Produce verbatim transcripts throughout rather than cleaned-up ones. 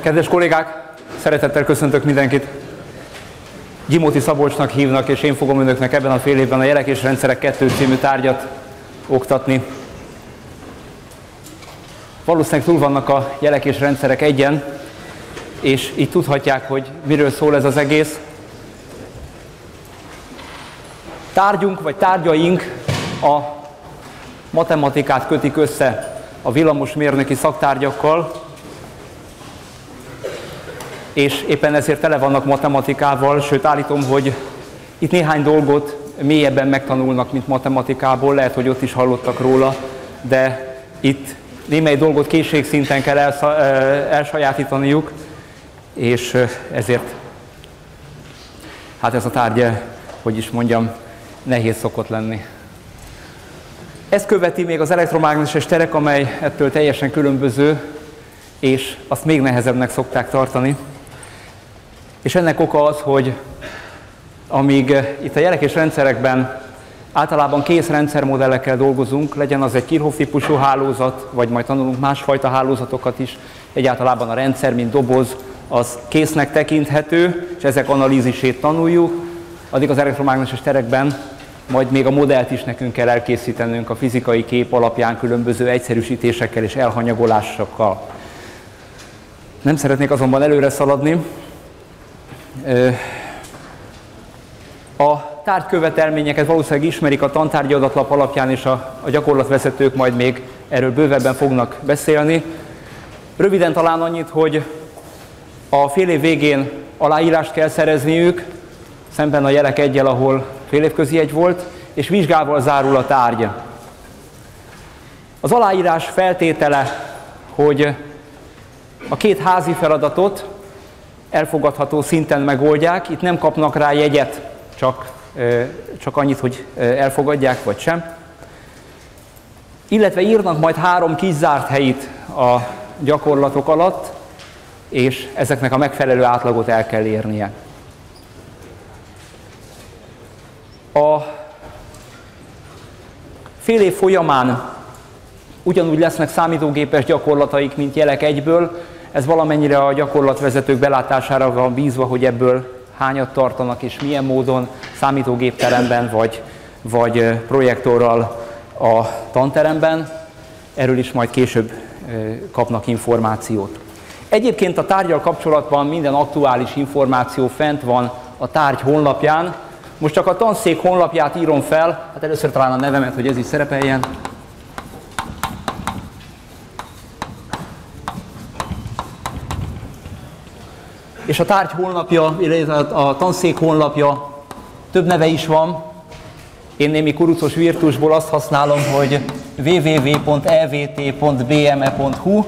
Kedves kollégák, szeretettel köszöntök mindenkit. Gyimóti Szabolcsnak hívnak, és én fogom önöknek ebben a fél évben a Jelek és rendszerek kettő című tárgyat oktatni. Valószínűleg túl vannak a jelek és rendszerek egyen, és így tudhatják, hogy miről szól ez az egész. Tárgyunk, vagy tárgyaink a matematikát kötik össze a villamosmérnöki szaktárgyakkal, és éppen ezért tele vannak matematikával, sőt állítom, hogy itt néhány dolgot mélyebben megtanulnak, mint matematikából, lehet, hogy ott is hallottak róla, de itt némely dolgot készségszinten kell elsajátítaniuk, és ezért hát ez a tárgy, hogy is mondjam, nehéz szokott lenni. Ezt követi még az elektromágneses terek, amely ettől teljesen különböző, és azt még nehezebbnek szokták tartani. És ennek oka az, hogy amíg itt a jelek és rendszerekben általában kész rendszermodellekkel dolgozunk, legyen az egy Kirchhoff típusú hálózat, vagy majd tanulunk másfajta hálózatokat is, egyáltalában a rendszer, mint doboz, az késznek tekinthető, és ezek analízisét tanuljuk, addig az elektromágneses terekben majd még a modellt is nekünk kell elkészítenünk a fizikai kép alapján különböző egyszerűsítésekkel és elhanyagolásokkal. Nem szeretnék azonban előre szaladni. A tárgykövetelményeket valószínűleg ismerik a tantárgyi adatlap alapján, és a, a gyakorlatvezetők majd még erről bővebben fognak beszélni. Röviden talán annyit, hogy a fél év végén aláírást kell szerezniük, szemben a Jelek eggyel, ahol fél évközi jegy volt, és vizsgával zárul a tárgy. Az aláírás feltétele, hogy a két házi feladatot elfogadható szinten megoldják, itt nem kapnak rá jegyet, csak, csak annyit, hogy elfogadják, vagy sem. Illetve írnak majd három kis zárt helyit a gyakorlatok alatt, és ezeknek a megfelelő átlagot el kell érnie. A fél év folyamán ugyanúgy lesznek számítógépes gyakorlataik, mint Jelek egyből, ez valamennyire a gyakorlatvezetők belátására van bízva, hogy ebből hányat tartanak és milyen módon, számítógépteremben vagy, vagy projektorral a tanteremben. Erről is majd később kapnak információt. Egyébként a tárggyal kapcsolatban minden aktuális információ fent van a tárgy honlapján. Most csak a tanszék honlapját írom fel, hát először talán a nevemet, hogy ez is szerepeljen. És a tárgy honlapja, illetve a tanszék honlapja, több neve is van. Én némi kurucos virtusból azt használom, hogy double-u double-u double-u pont e v t pont b m e pont h u,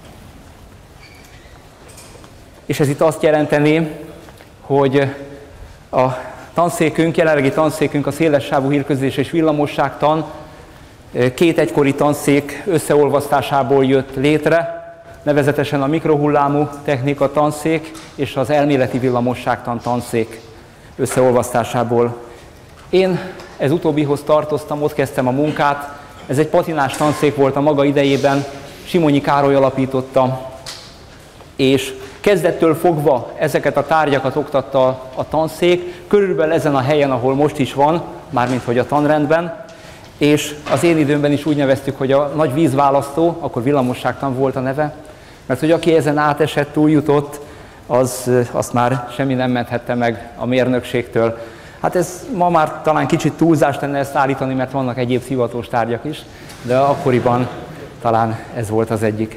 és ez itt azt jelenteni, hogy a tanszékünk, jelenlegi tanszékünk a szélessávú hírközlés és villamosságtan két egykori tanszék összeolvasztásából jött létre, nevezetesen a mikrohullámú technika tanszék és az elméleti villamosságtan tanszék összeolvasztásából. Én ez utóbbihoz tartoztam, ott kezdtem a munkát. Ez egy patinás tanszék volt a maga idejében, Simonyi Károly alapította, és kezdettől fogva ezeket a tárgyakat oktatta a tanszék, körülbelül ezen a helyen, ahol most is van, mármint hogy a tanrendben, és az én időmben is úgy neveztük, hogy a nagy vízválasztó, akkor villamosságtan volt a neve, mert hogy aki ezen átesett, túljutott, az azt már semmi nem menthette meg a mérnökségtől. Hát ez ma már talán kicsit túlzás lenne ezt állítani, mert vannak egyéb szivatós tárgyak is, de akkoriban talán ez volt az egyik.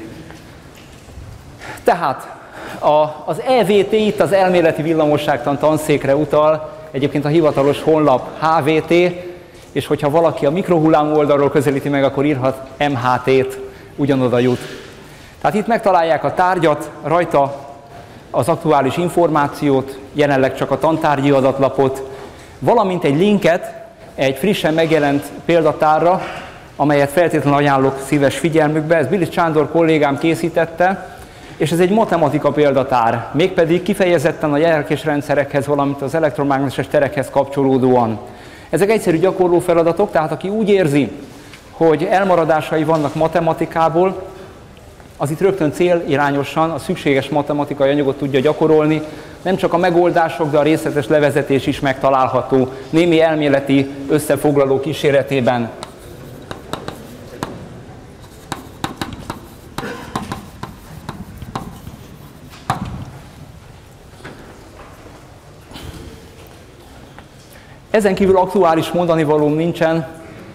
Tehát a, az E V T itt az elméleti villamosságtan tanszékre utal, egyébként a hivatalos honlap H V T, és hogyha valaki a mikrohullámú oldalról közelíti meg, akkor írhat M H T-t, ugyanoda jut. Tehát itt megtalálják a tárgyat, rajta az aktuális információt, jelenleg csak a tantárgyi adatlapot, valamint egy linket egy frissen megjelent példatárra, amelyet feltétlenül ajánlok szíves figyelmükbe. Ez Bilics Sándor kollégám készítette, és ez egy matematika példatár, mégpedig kifejezetten a jelek és rendszerekhez, valamint az elektromágneses terekhez kapcsolódóan. Ezek egyszerű gyakorló feladatok, tehát aki úgy érzi, hogy elmaradásai vannak matematikából, az itt rögtön célirányosan a szükséges matematikai anyagot tudja gyakorolni, nem csak a megoldások, de a részletes levezetés is megtalálható némi elméleti összefoglaló kíséretében. Ezen kívül aktuális mondanivalóm nincsen,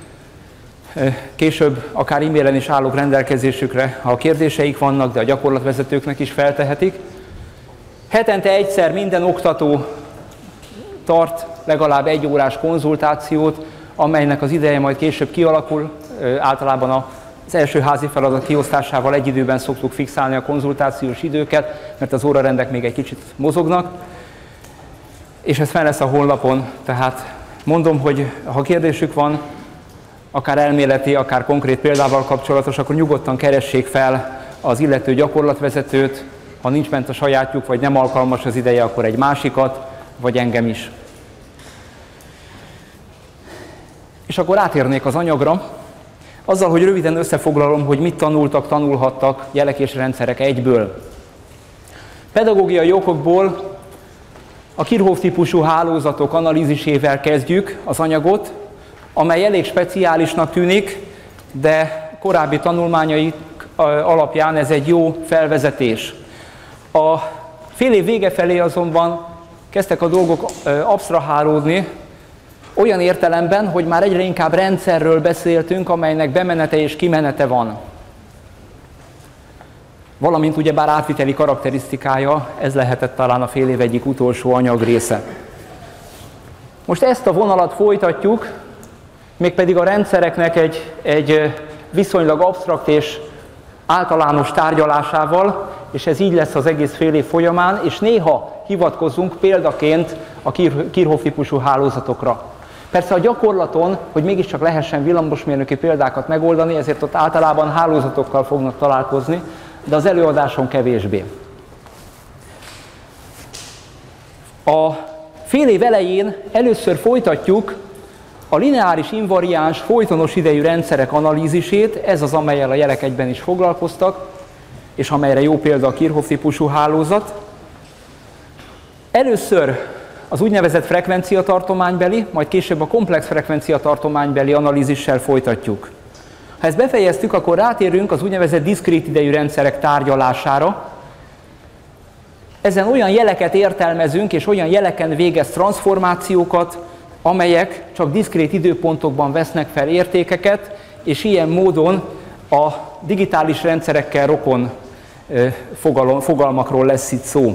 később akár e-mailen is állok rendelkezésükre, ha a kérdéseik vannak, de a gyakorlatvezetőknek is feltehetik. Hetente egyszer minden oktató tart legalább egy órás konzultációt, amelynek az ideje majd később kialakul, általában az első házi feladat kiosztásával egy időben szoktuk fixálni a konzultációs időket, mert az órarendek még egy kicsit mozognak, és ez fel lesz a honlapon, tehát mondom, hogy ha kérdésük van, akár elméleti, akár konkrét példával kapcsolatos, akkor nyugodtan keressék fel az illető gyakorlatvezetőt, ha nincs bent a sajátjuk, vagy nem alkalmas az ideje, akkor egy másikat, vagy engem is. És akkor átérnék az anyagra, azzal, hogy röviden összefoglalom, hogy mit tanultak, tanulhattak jelek és rendszerek egyből. Pedagógiai okokból a Kirchhoff-típusú hálózatok analízisével kezdjük az anyagot, amely elég speciálisnak tűnik, de korábbi tanulmányaik alapján ez egy jó felvezetés. A fél év vége felé azonban kezdtek a dolgok absztrahálódni, olyan értelemben, hogy már egyre inkább rendszerről beszéltünk, amelynek bemenete és kimenete van. Valamint ugyebár átviteli karakterisztikája, ez lehetett talán a fél év egyik utolsó anyagrésze. Most ezt a vonalat folytatjuk, mégpedig a rendszereknek egy, egy viszonylag absztrakt és általános tárgyalásával, és ez így lesz az egész fél év folyamán, és néha hivatkozzunk példaként a Kirchhoff-típusú hálózatokra. Persze a gyakorlaton, hogy mégiscsak lehessen villamosmérnöki példákat megoldani, ezért ott általában hálózatokkal fognak találkozni, de az előadáson kevésbé. A fél év elején először folytatjuk a lineáris invariáns folytonos idejű rendszerek analízisét, ez az, amellyel a jelek egyben is foglalkoztak, és amelyre jó példa a Kirchhoff-típusú hálózat. Először az úgynevezett frekvenciatartománybeli, majd később a komplex frekvenciatartománybeli analízissel folytatjuk. Ha ezt befejeztük, akkor rátérünk az úgynevezett diszkrét idejű rendszerek tárgyalására. Ezen olyan jeleket értelmezünk, és olyan jeleken végez transformációkat, amelyek csak diszkrét időpontokban vesznek fel értékeket, és ilyen módon a digitális rendszerekkel rokon fogalmakról lesz itt szó.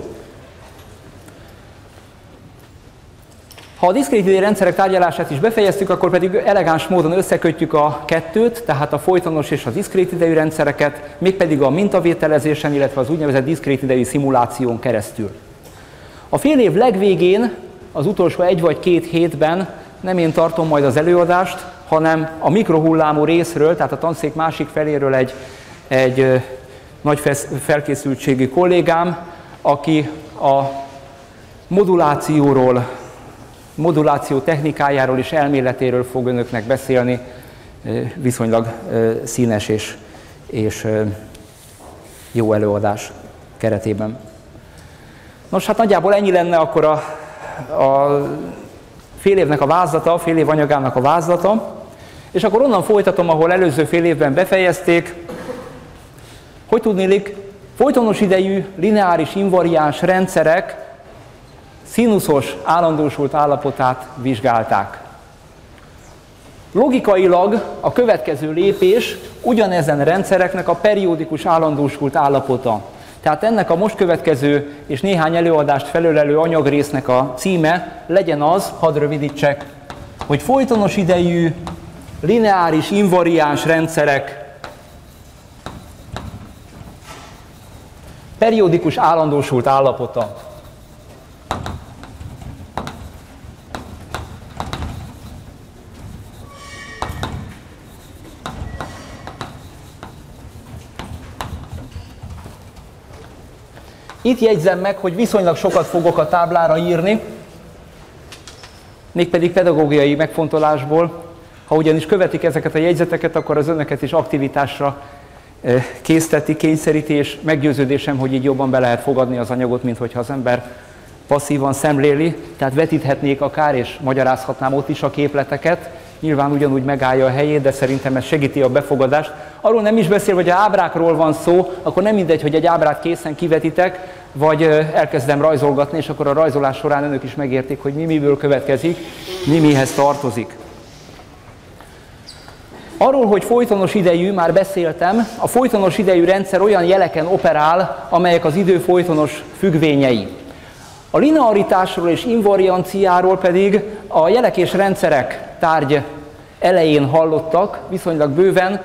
Ha a diszkrét idejű rendszerek tárgyalását is befejeztük, akkor pedig elegáns módon összekötjük a kettőt, tehát a folytonos és a diszkrét idejű rendszereket, mégpedig a mintavételezésen, illetve az úgynevezett diszkrét idejű szimuláción keresztül. A fél év legvégén, az utolsó egy vagy két hétben nem én tartom majd az előadást, hanem a mikrohullámú részről, tehát a tanszék másik feléről egy, egy nagy felkészültségű kollégám, aki a modulációról, moduláció technikájáról és elméletéről fog önöknek beszélni, viszonylag színes és, és jó előadás keretében. Nos, hát nagyjából ennyi lenne akkor a, a fél évnek a vázlata, a fél év anyagának a vázlata, és akkor onnan folytatom, ahol előző fél évben befejezték. Hogy tudnélik, folytonos idejű lineáris invariáns rendszerek színuszos állandósult állapotát vizsgálták. Logikailag a következő lépés ugyanezen rendszereknek a periódikus állandósult állapota. Tehát ennek a most következő és néhány előadást felölelő anyagrésznek a címe legyen az, hadd rövidítsek, hogy folytonos idejű lineáris invariáns rendszerek periódikus állandósult állapota. Itt jegyzem meg, hogy viszonylag sokat fogok a táblára írni, mégpedig pedagógiai megfontolásból. Ha ugyanis követik ezeket a jegyzeteket, akkor az önöket is aktivitásra készteti, kényszeríti, és meggyőződésem, hogy így jobban be lehet fogadni az anyagot, mint hogyha az ember passzívan szemléli, tehát vetíthetnék akár, és magyarázhatnám ott is a képleteket, nyilván ugyanúgy megállja a helyét, de szerintem ez segíti a befogadást. Arról nem is beszél, hogy ha ábrákról van szó, akkor nem mindegy, hogy egy ábrát készen kivetitek, vagy elkezdem rajzolgatni, és akkor a rajzolás során önök is megértik, hogy mi miből következik, mi mihez tartozik. Arról, hogy folytonos idejű, már beszéltem, a folytonos idejű rendszer olyan jeleken operál, amelyek az idő folytonos függvényei. A linearitásról és invarianciáról pedig a jelek és rendszerek tárgy elején hallottak, viszonylag bőven.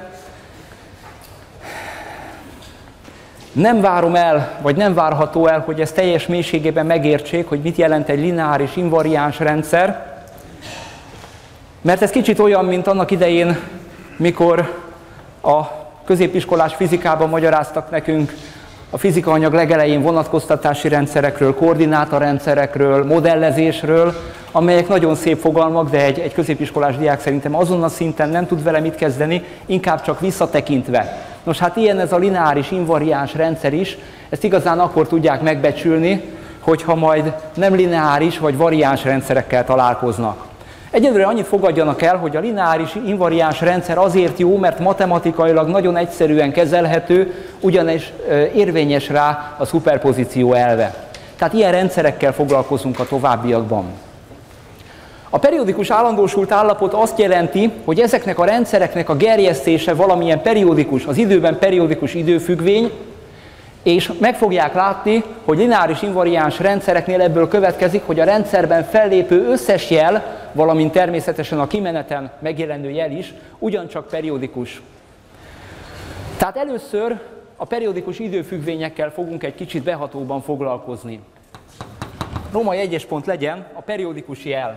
Nem várom el, vagy nem várható el, hogy ezt teljes mélységében megértsék, hogy mit jelent egy lineáris invariáns rendszer, mert ez kicsit olyan, mint annak idején, mikor a középiskolás fizikában magyaráztak nekünk a fizikaanyag legelején vonatkoztatási rendszerekről, koordinátorrendszerekről, modellezésről, amelyek nagyon szép fogalmak, de egy, egy középiskolás diák szerintem azon a szinten nem tud vele mit kezdeni, inkább csak visszatekintve. Nos, hát ilyen ez a lineáris invariáns rendszer is, ezt igazán akkor tudják megbecsülni, hogyha majd nem lineáris vagy variáns rendszerekkel találkoznak. Egyelőre annyit fogadjanak el, hogy a lineáris invariáns rendszer azért jó, mert matematikailag nagyon egyszerűen kezelhető, ugyanis érvényes rá a szuperpozíció elve. Tehát ilyen rendszerekkel foglalkozunk a továbbiakban. A periódikus állandósult állapot azt jelenti, hogy ezeknek a rendszereknek a gerjesztése valamilyen periódikus, az időben periódikus időfüggvény, és meg fogják látni, hogy lineáris invariáns rendszereknél ebből következik, hogy a rendszerben fellépő összes jel, valamint természetesen a kimeneten megjelenő jel is, ugyancsak periódikus. Tehát először a periódikus időfüggvényekkel fogunk egy kicsit behatóban foglalkozni. Római egyes pont legyen a periódikus jel.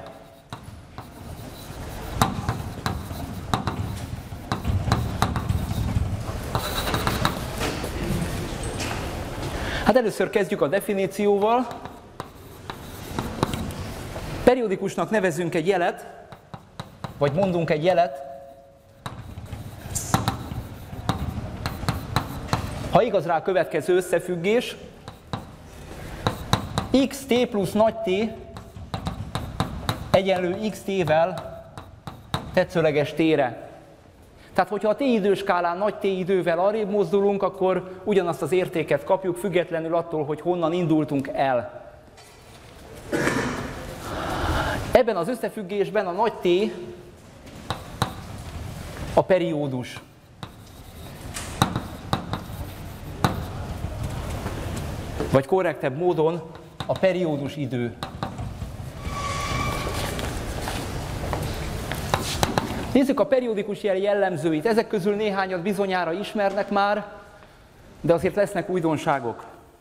Hát először kezdjük a definícióval. Periódikusnak nevezünk egy jelet, vagy mondunk egy jelet, ha igaz rá a következő összefüggés, xt plusz nagy T egyenlő xt-vel tetszőleges t-re. Tehát, hogyha a t-időskálán nagy t-idővel arrébb mozdulunk, akkor ugyanazt az értéket kapjuk, függetlenül attól, hogy honnan indultunk el. Ebben az összefüggésben a nagy T a periódus. Vagy korrektebb módon a periódus idő. Nézzük a periódikus jel jellemzőit. Ezek közül néhányat bizonyára ismernek már, de azért lesznek újdonságok.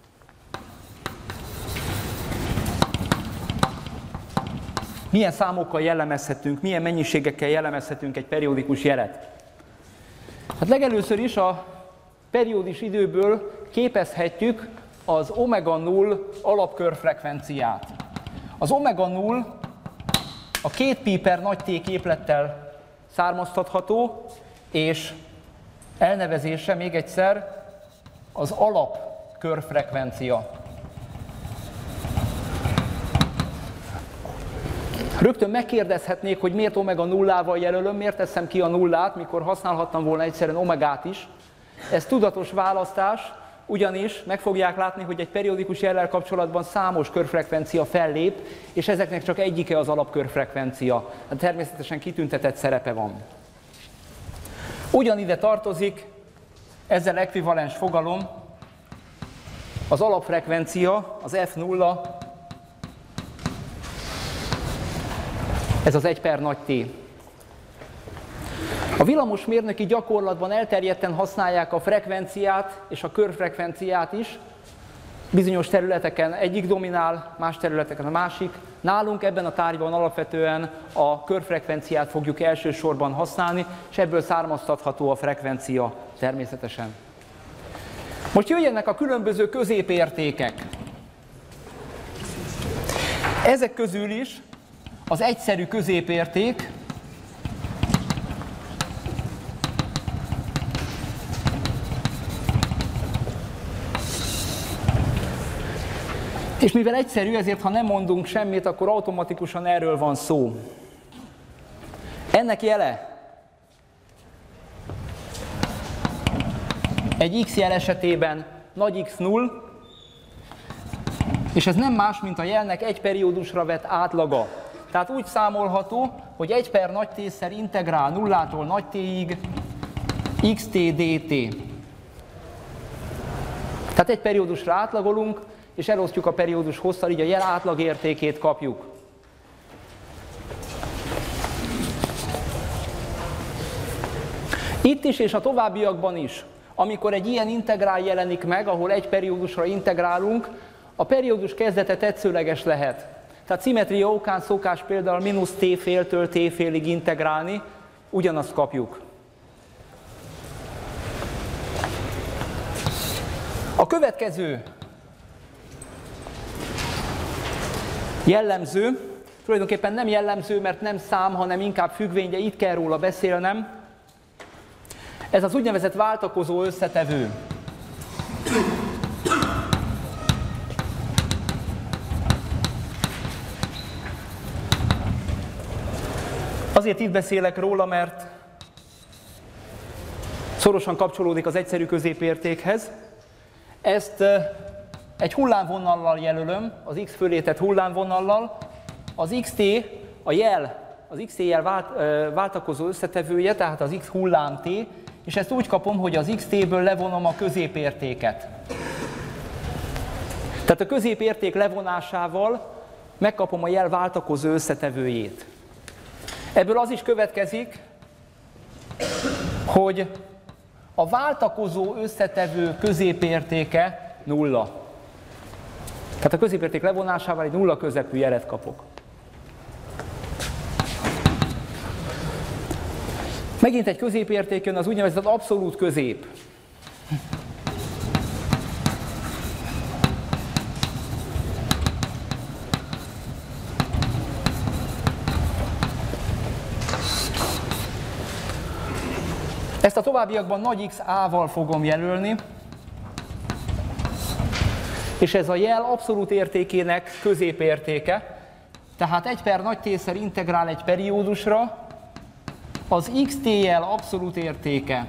Milyen számokkal jellemezhetünk, milyen mennyiségekkel jellemezhetünk egy periódikus jelet? Hát legelőször is a periódus időből képezhetjük az omega null alapkörfrekvenciát. Az omega null a két pi per nagy T képlettel származtatható, és elnevezése még egyszer az alapkörfrekvencia. Rögtön megkérdezhetnék, hogy miért omega nullával jelölöm, miért teszem ki a nullát, mikor használhattam volna egyszerűen omegát is. Ez tudatos választás, ugyanis meg fogják látni, hogy egy periódikus jellel kapcsolatban számos körfrekvencia fellép, és ezeknek csak egyike az alapkörfrekvencia. Hát természetesen kitüntetett szerepe van. Ugyanide tartozik, ezzel ekvivalens fogalom, az alapfrekvencia, az F nulla, ez az egy per nagy T. A villamosmérnöki gyakorlatban elterjedten használják a frekvenciát és a körfrekvenciát is. Bizonyos területeken egyik dominál, más területeken a másik. Nálunk ebben a tárgyban alapvetően a körfrekvenciát fogjuk elsősorban használni, és ebből származtatható a frekvencia természetesen. Most jöjjenek a különböző középértékek. Ezek közül is az egyszerű középérték, És mivel egyszerű, ezért ha nem mondunk semmit, akkor automatikusan erről van szó. Ennek jele egy x jel esetében nagy X null, és ez nem más, mint a jelnek egy periódusra vett átlaga. Tehát úgy számolható, hogy egy per nagy T-szer integrál nullától nagy T-ig xt dt. Tehát egy periódusra átlagolunk, és elosztjuk a periódus hosszal, így a jel átlagértékét kapjuk. Itt is és a továbbiakban is, amikor egy ilyen integrál jelenik meg, ahol egy periódusra integrálunk, a periódus kezdete tetszőleges lehet. Tehát szimmetria okán szokás például mínusz t féltől t félig integrálni, ugyanazt kapjuk. A következő jellemző, tulajdonképpen nem jellemző, mert nem szám, hanem inkább függvény, de itt kell róla beszélnem. Ez az úgynevezett váltakozó összetevő. Azért itt beszélek róla, mert szorosan kapcsolódik az egyszerű középértékhez. Ezt egy hullámvonallal jelölöm, az x fölé tett hullámvonallal. Az xt, a jel, az xt jel vált, váltakozó összetevője, tehát az x hullám t, és ezt úgy kapom, hogy az xt-ből levonom a középértéket. Tehát a középérték levonásával megkapom a jel váltakozó összetevőjét. Ebből az is következik, hogy a váltakozó összetevő középértéke nulla. Tehát a középérték levonásával egy nulla közepű jelet kapok. Megint egy középérték jön, az úgynevezett abszolút közép. Ezt a továbbiakban nagy X A-val fogom jelölni, és ez a jel abszolút értékének középértéke, tehát egy per nagy T-szer integrál egy periódusra, az xt jel abszolút értéke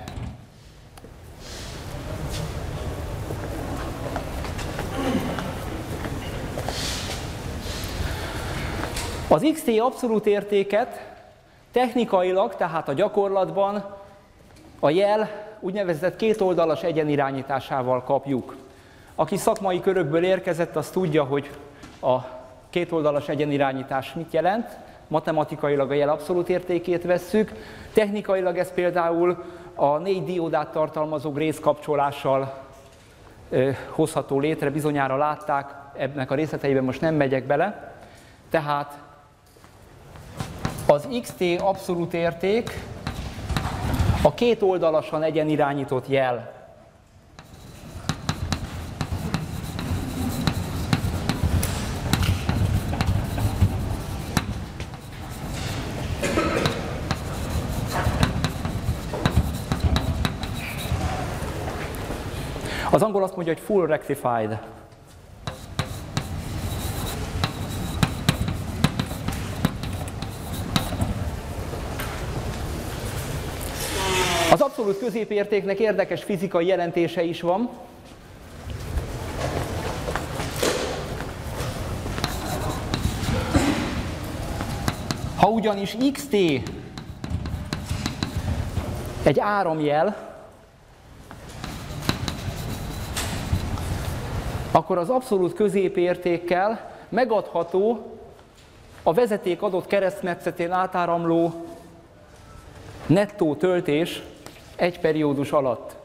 az xt abszolút értéket technikailag, tehát a gyakorlatban a jel úgynevezett kétoldalas egyenirányításával kapjuk. Aki szakmai körökből érkezett, az tudja, hogy a kétoldalas egyenirányítás mit jelent. Matematikailag a jel abszolút értékét vesszük. Technikailag ez például a négy diódát tartalmazó Grace kapcsolással ö, hozható létre, bizonyára látták, ennek a részleteiben most nem megyek bele. Tehát az xt abszolút érték a kétoldalasan egyenirányított jel. Az angol azt mondja, hogy full rectified. Az abszolút középértéknek érdekes fizikai jelentése is van. Ha ugyanis xt egy áramjel, akkor az abszolút középértékkel megadható a vezeték adott keresztmetszetén átáramló nettó töltés egy periódus alatt.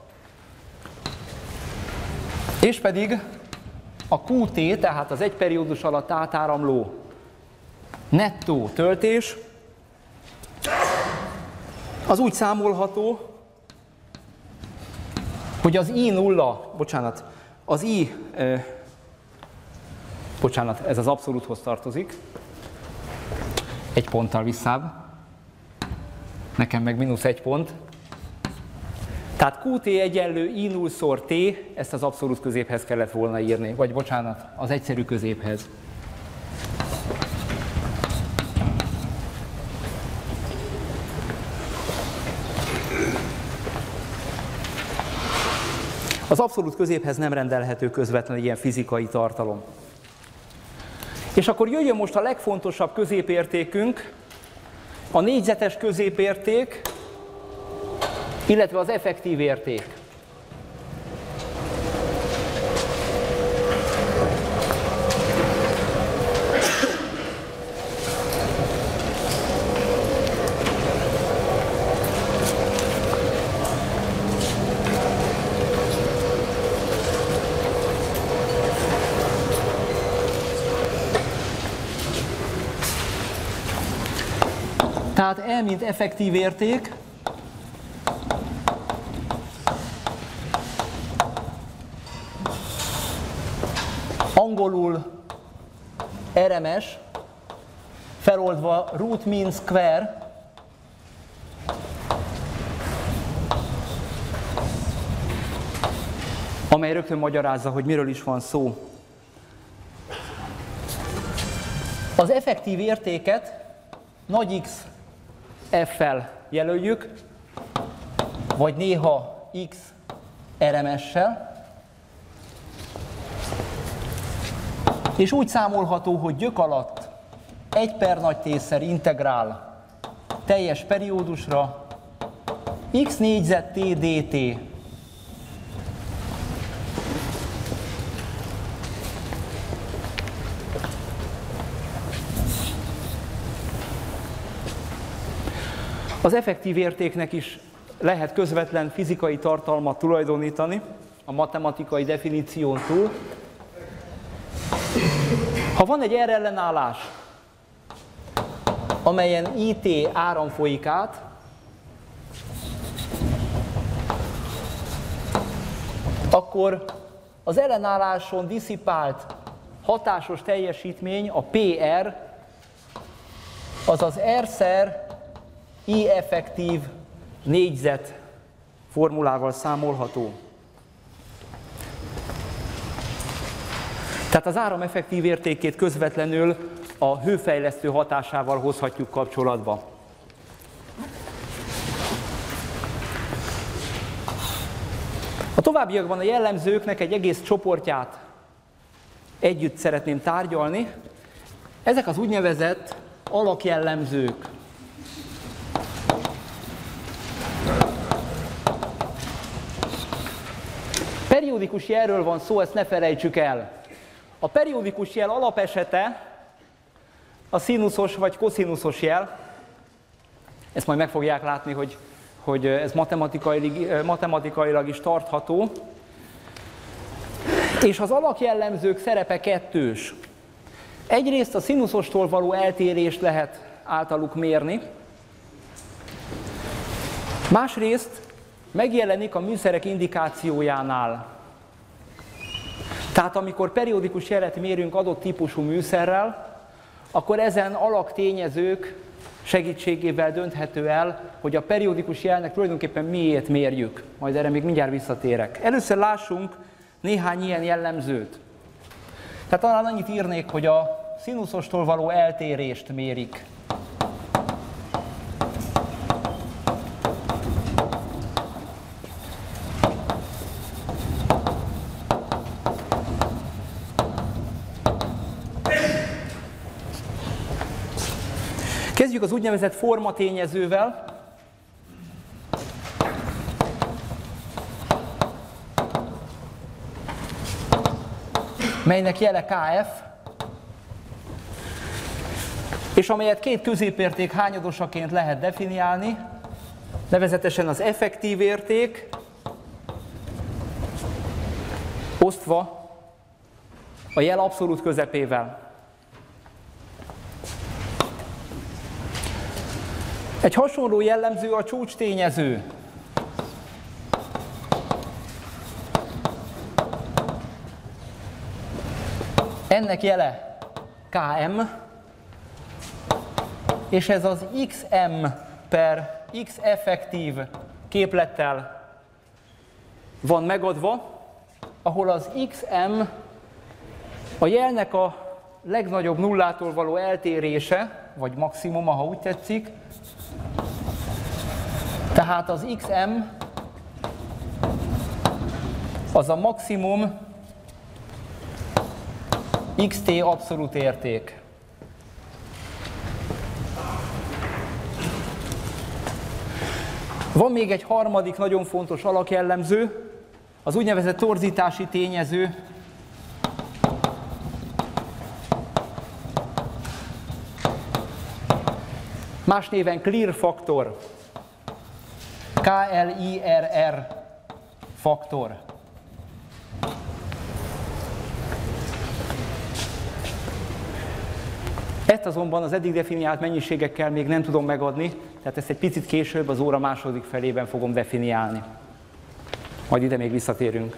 És pedig a qt, tehát az egy periódus alatt átáramló nettó töltés, az úgy számolható, hogy az I nulla, bocsánat, az I, eh, bocsánat, ez az abszolúthoz tartozik, egy ponttal visszább, nekem meg mínusz egy pont. Tehát kú té egyenlő i null szor t, ezt az abszolút középhez kellett volna írni, vagy bocsánat, az egyszerű középhez. Az abszolút középhez nem rendelhető közvetlenül ilyen fizikai tartalom. És akkor jöjjön most a legfontosabb középértékünk, a négyzetes középérték, illetve az effektív érték. Tehát E, mint effektív érték, angolul er em es, feloldva root mean square, amely rögtön magyarázza, hogy miről is van szó. Az effektív értéket nagy X F-fel jelöljük, vagy néha X er em es-sel, és úgy számolható, hogy gyök alatt egy per nagy T-szer integrál teljes periódusra x négyzet t dt. Az effektív értéknek is lehet közvetlen fizikai tartalmat tulajdonítani a matematikai definíción túl. Ha van egy R ellenállás, amelyen I T áram folyik át, akkor az ellenálláson disszipált hatásos teljesítmény, a P R, az az R-szer I effektív négyzet formulával számolható. Tehát az áram effektív értékét közvetlenül a hőfejlesztő hatásával hozhatjuk kapcsolatba. A továbbiakban a jellemzőknek egy egész csoportját együtt szeretném tárgyalni. Ezek az úgynevezett alakjellemzők. Periódikus jelről van szó, ezt ne felejtsük el. A periódikus jel alapesete a színuszos vagy koszinuszos jel. Ezt majd meg fogják látni, hogy, hogy ez matematikailag, matematikailag is tartható. És az alakjellemzők szerepe kettős. Egyrészt a színuszostól való eltérést lehet általuk mérni. Másrészt megjelenik a műszerek indikációjánál. Tehát amikor periódikus jelet mérünk adott típusú műszerrel, akkor ezen alaktényezők segítségével dönthető el, hogy a periódikus jelnek tulajdonképpen miért mérjük. Majd erre még mindjárt visszatérek. Először lássunk néhány ilyen jellemzőt. Tehát talán annyit írnék, hogy a színuszostól való eltérést mérik. Kezdjük az úgynevezett formatényezővel. Melynek jele Kf, és amelyet két középérték hányadosaként lehet definiálni, nevezetesen az effektív érték osztva a jel abszolút közepével. Egy hasonló jellemző a csúcstényező. Ennek jele Km, és ez az Xm per X effektív képlettel van megadva, ahol az xm a jelnek a legnagyobb nullától való eltérése, vagy maximuma, ha úgy tetszik. Tehát az xm az a maximum xt abszolút érték. Van még egy harmadik nagyon fontos alakjellemző, az úgynevezett torzítási tényező. Más néven clear faktor. K L I R R faktor. Ezt azonban az eddig definiált mennyiségekkel még nem tudom megadni, tehát ezt egy picit később, az óra második felében fogom definiálni. Majd ide még visszatérünk.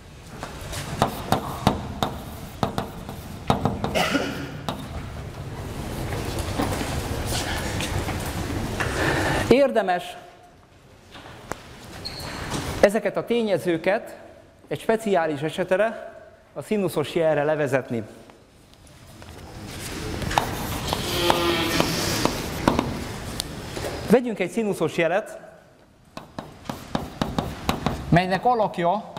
Érdemes ezeket a tényezőket egy speciális esetre, a szinuszos jelre levezetni. Vegyünk egy szinuszos jelet, melynek alakja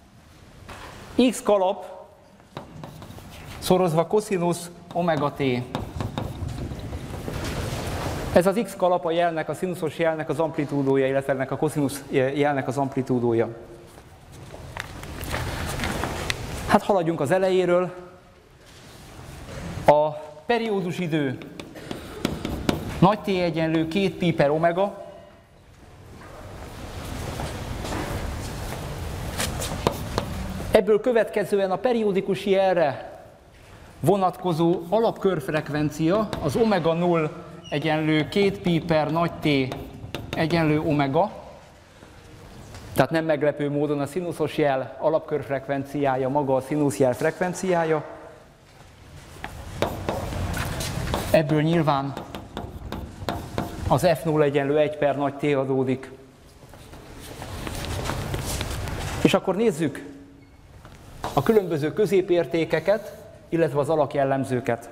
x kalap szorozva koszinusz omega t. Ez az x kalap a jelnek, a szinuszos jelnek az amplitúdója, illetve ennek a koszinusz jelnek az amplitúdója. Hát haladjunk az elejéről. A periódus idő nagy T egyenlő két pi per omega. Ebből következően a periódikus jelre vonatkozó alapkörfrekvencia az omega null egyenlő két pi per nagy T egyenlő omega. Tehát nem meglepő módon a szinuszos jel alapkörfrekvenciája maga a szinuszjel frekvenciája. Ebből nyilván az F null egyenlő egy per nagy T adódik. És akkor nézzük a különböző középértékeket, illetve az alakjellemzőket.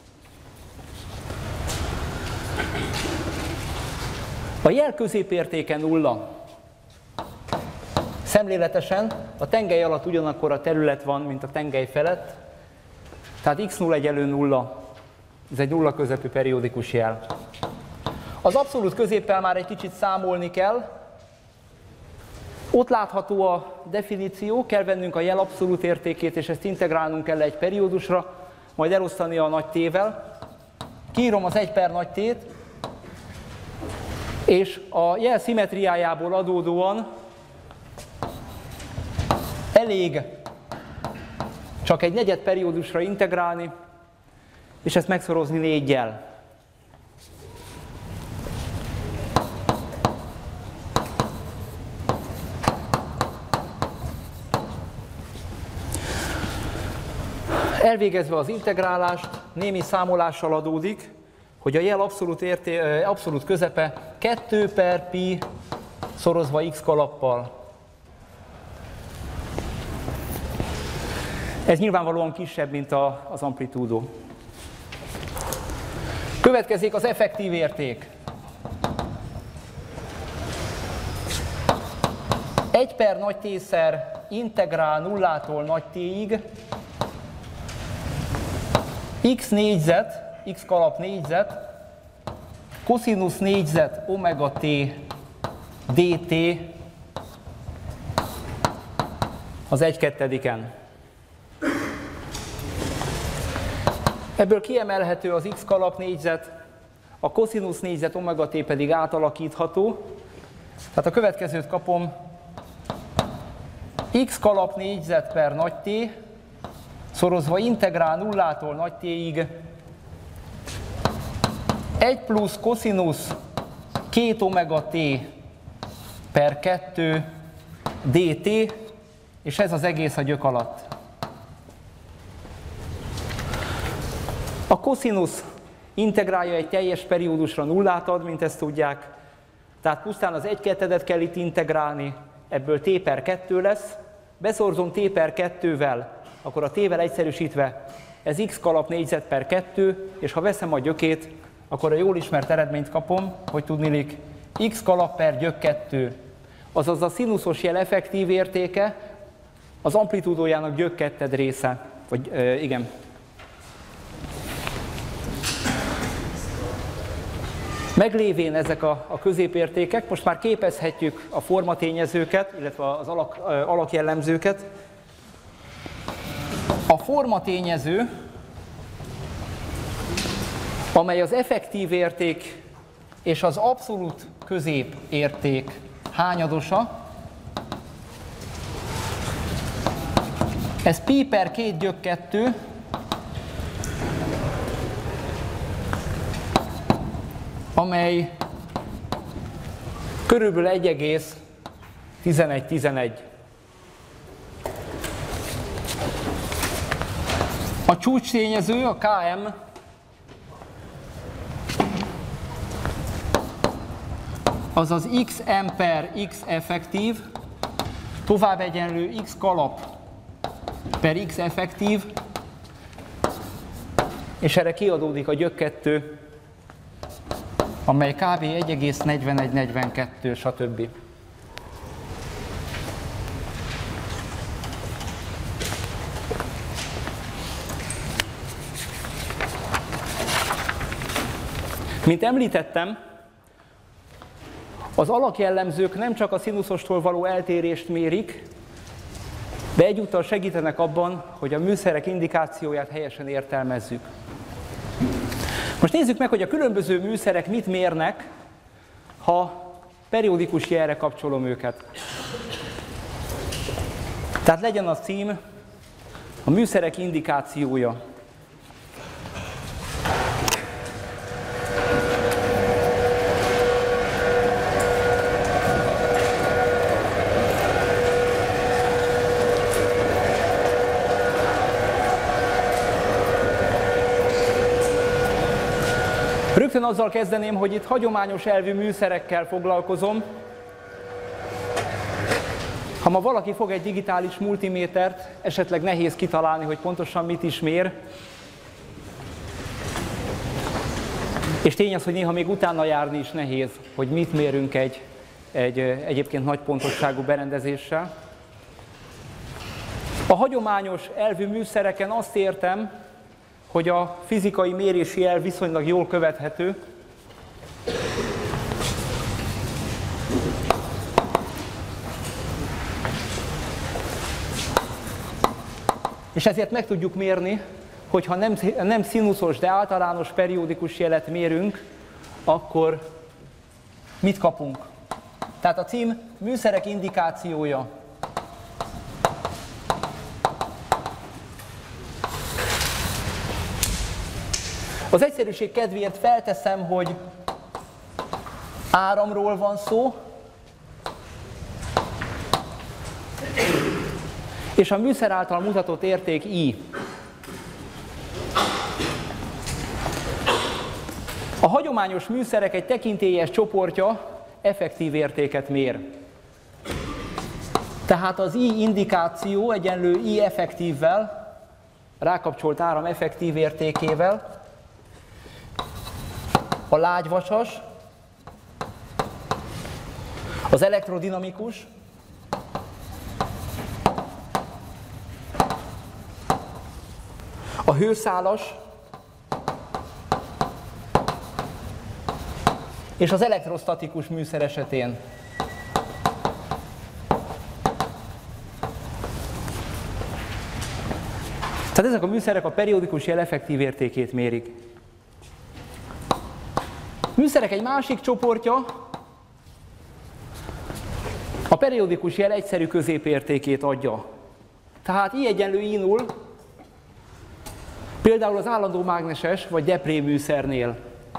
A jel középértéke nulla. Szemléletesen a tengely alatt ugyanakkor a terület van, mint a tengely felett, tehát x null egyenlő nulla. Ez egy nulla közepű periódikus jel. Az abszolút középpel már egy kicsit számolni kell. Ott látható a definíció, kell vennünk a jel abszolút értékét, és ezt integrálnunk kell egy periódusra, majd elosztani a nagy T-vel. Kiírom az egy per nagy T-t, és a jel szimmetriájából adódóan elég csak egy negyed periódusra integrálni, és ezt megszorozni négyel. Elvégezve az integrálást, némi számolással adódik, hogy a jel abszolút, érté, abszolút közepe kettő per pi szorozva x kalappal. Ez nyilvánvalóan kisebb, mint a, az amplitúdó. Következik az effektív érték. egy per nagy T-szer integrál nullától nagy T-ig x négyzet, x kalap négyzet, koszinusz négyzet omega t dt az egy kettediken. Ebből kiemelhető az x kalap négyzet, a koszinusz négyzet omega t pedig átalakítható. Tehát a következőt kapom: x kalap négyzet per nagy T szorozva integrál nullától nagy T-ig egy plusz koszinusz két omega t per kettő dt, és ez az egész a gyök alatt. A koszinusz integrálja egy teljes periódusra nullát ad, mint ezt tudják, tehát pusztán az egy kettedet kell itt integrálni, ebből t per kettő lesz, beszorzom t per kettővel, akkor a t-vel egyszerűsítve ez x kalap négyzet per kettő, és ha veszem a gyökét, akkor a jól ismert eredményt kapom, hogy tudniillik x kalap per gyök kettő, azaz a színuszos jel effektív értéke az amplitúdójának gyök ketted része, vagy ö, igen. Meglévén ezek a, a középértékek, most már képezhetjük a formatényezőket, illetve az alak, alakjellemzőket. A formatényező, amely az effektív érték és az abszolút középérték hányadosa, ez pi per két gyök kettő, amely körülbelül egy egész tizenegy tizenegy. A csúcstényező, a km, az az xm per x effektív, tovább egyenlő x kalap per x effektív, és erre kiadódik a gyök kettő, amely kb. egy egész negyvenegy negyvenkettő, stb. Mint említettem, az alakjellemzők nem csak a színuszostól való eltérést mérik, de egyúttal segítenek abban, hogy a műszerek indikációját helyesen értelmezzük. Most nézzük meg, hogy a különböző műszerek mit mérnek, ha periódikus jelre kapcsolom őket. Tehát legyen a cím a műszerek indikációja. Rögtön azzal kezdeném, hogy itt hagyományos elvű műszerekkel foglalkozom. Ha ma valaki fog egy digitális multimétert, esetleg nehéz kitalálni, hogy pontosan mit is mér. És tény az, hogy néha még utána járni is nehéz, hogy mit mérünk egy, egy egyébként nagy pontosságú berendezéssel. A hagyományos elvű műszereken azt értem, hogy a fizikai mérési elv viszonylag jól követhető. És ezért meg tudjuk mérni, hogy ha nem, nem színuszos, de általános periódikus jelet mérünk, akkor mit kapunk? Tehát a cím műszerek indikációja. Az egyszerűség kedvéért felteszem, hogy áramról van szó, és a műszer által mutatott érték I. A hagyományos műszerek egy tekintélyes csoportja effektív értéket mér. Tehát az I indikáció egyenlő I effektívvel, rákapcsolt áram effektív értékével, a lágyvasas, az elektrodinamikus, a hőszálas és az elektrostatikus műszer esetén. Tehát ezek a műszerek a periódikus jel effektív értékét mérik. Műszerek egy másik csoportja a periódikus jel egyszerű középértékét adja. Tehát I egyenlő I null, például az állandó mágneses vagy depré műszernél.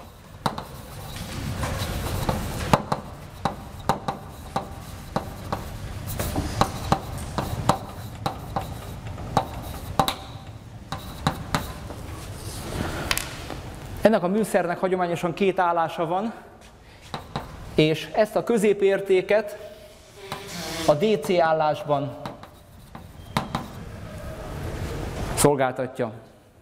Ennek a műszernek hagyományosan két állása van, és ezt a középértéket a dé cé állásban szolgáltatja.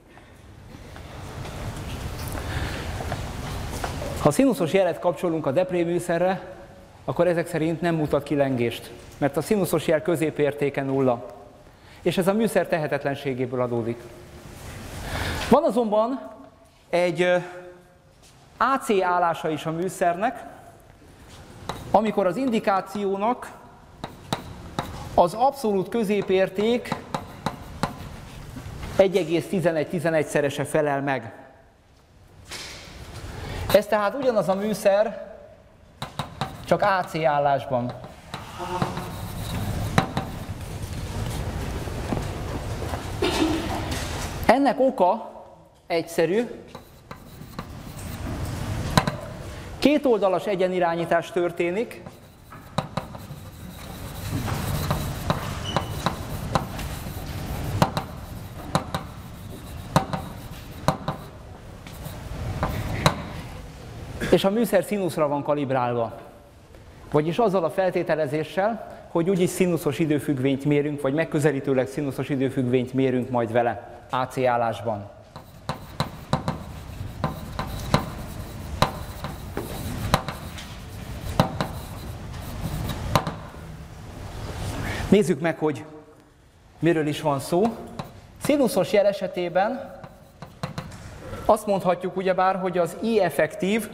Ha szinuszos jelet kapcsolunk a Depré műszerre, akkor ezek szerint nem mutat kilengést, mert a szinuszos jel középértéke nulla, és ez a műszer tehetetlenségéből adódik. Van azonban egy á cé állása is a műszernek, amikor az indikációnak az abszolút középérték egy egész tizenegy-tizenegyszerese felel meg. Ez tehát ugyanaz a műszer, csak á cé állásban. Ennek oka egyszerű. Kétoldalas egyenirányítás történik. És a műszer színuszra van kalibrálva. Vagyis azzal a feltételezéssel, hogy úgyis színuszos időfüggvényt mérünk, vagy megközelítőleg színuszos időfüggvényt mérünk majd vele á cé állásban. Nézzük meg, hogy miről is van szó. Színuszos jel esetében azt mondhatjuk ugyebár, hogy az I effektív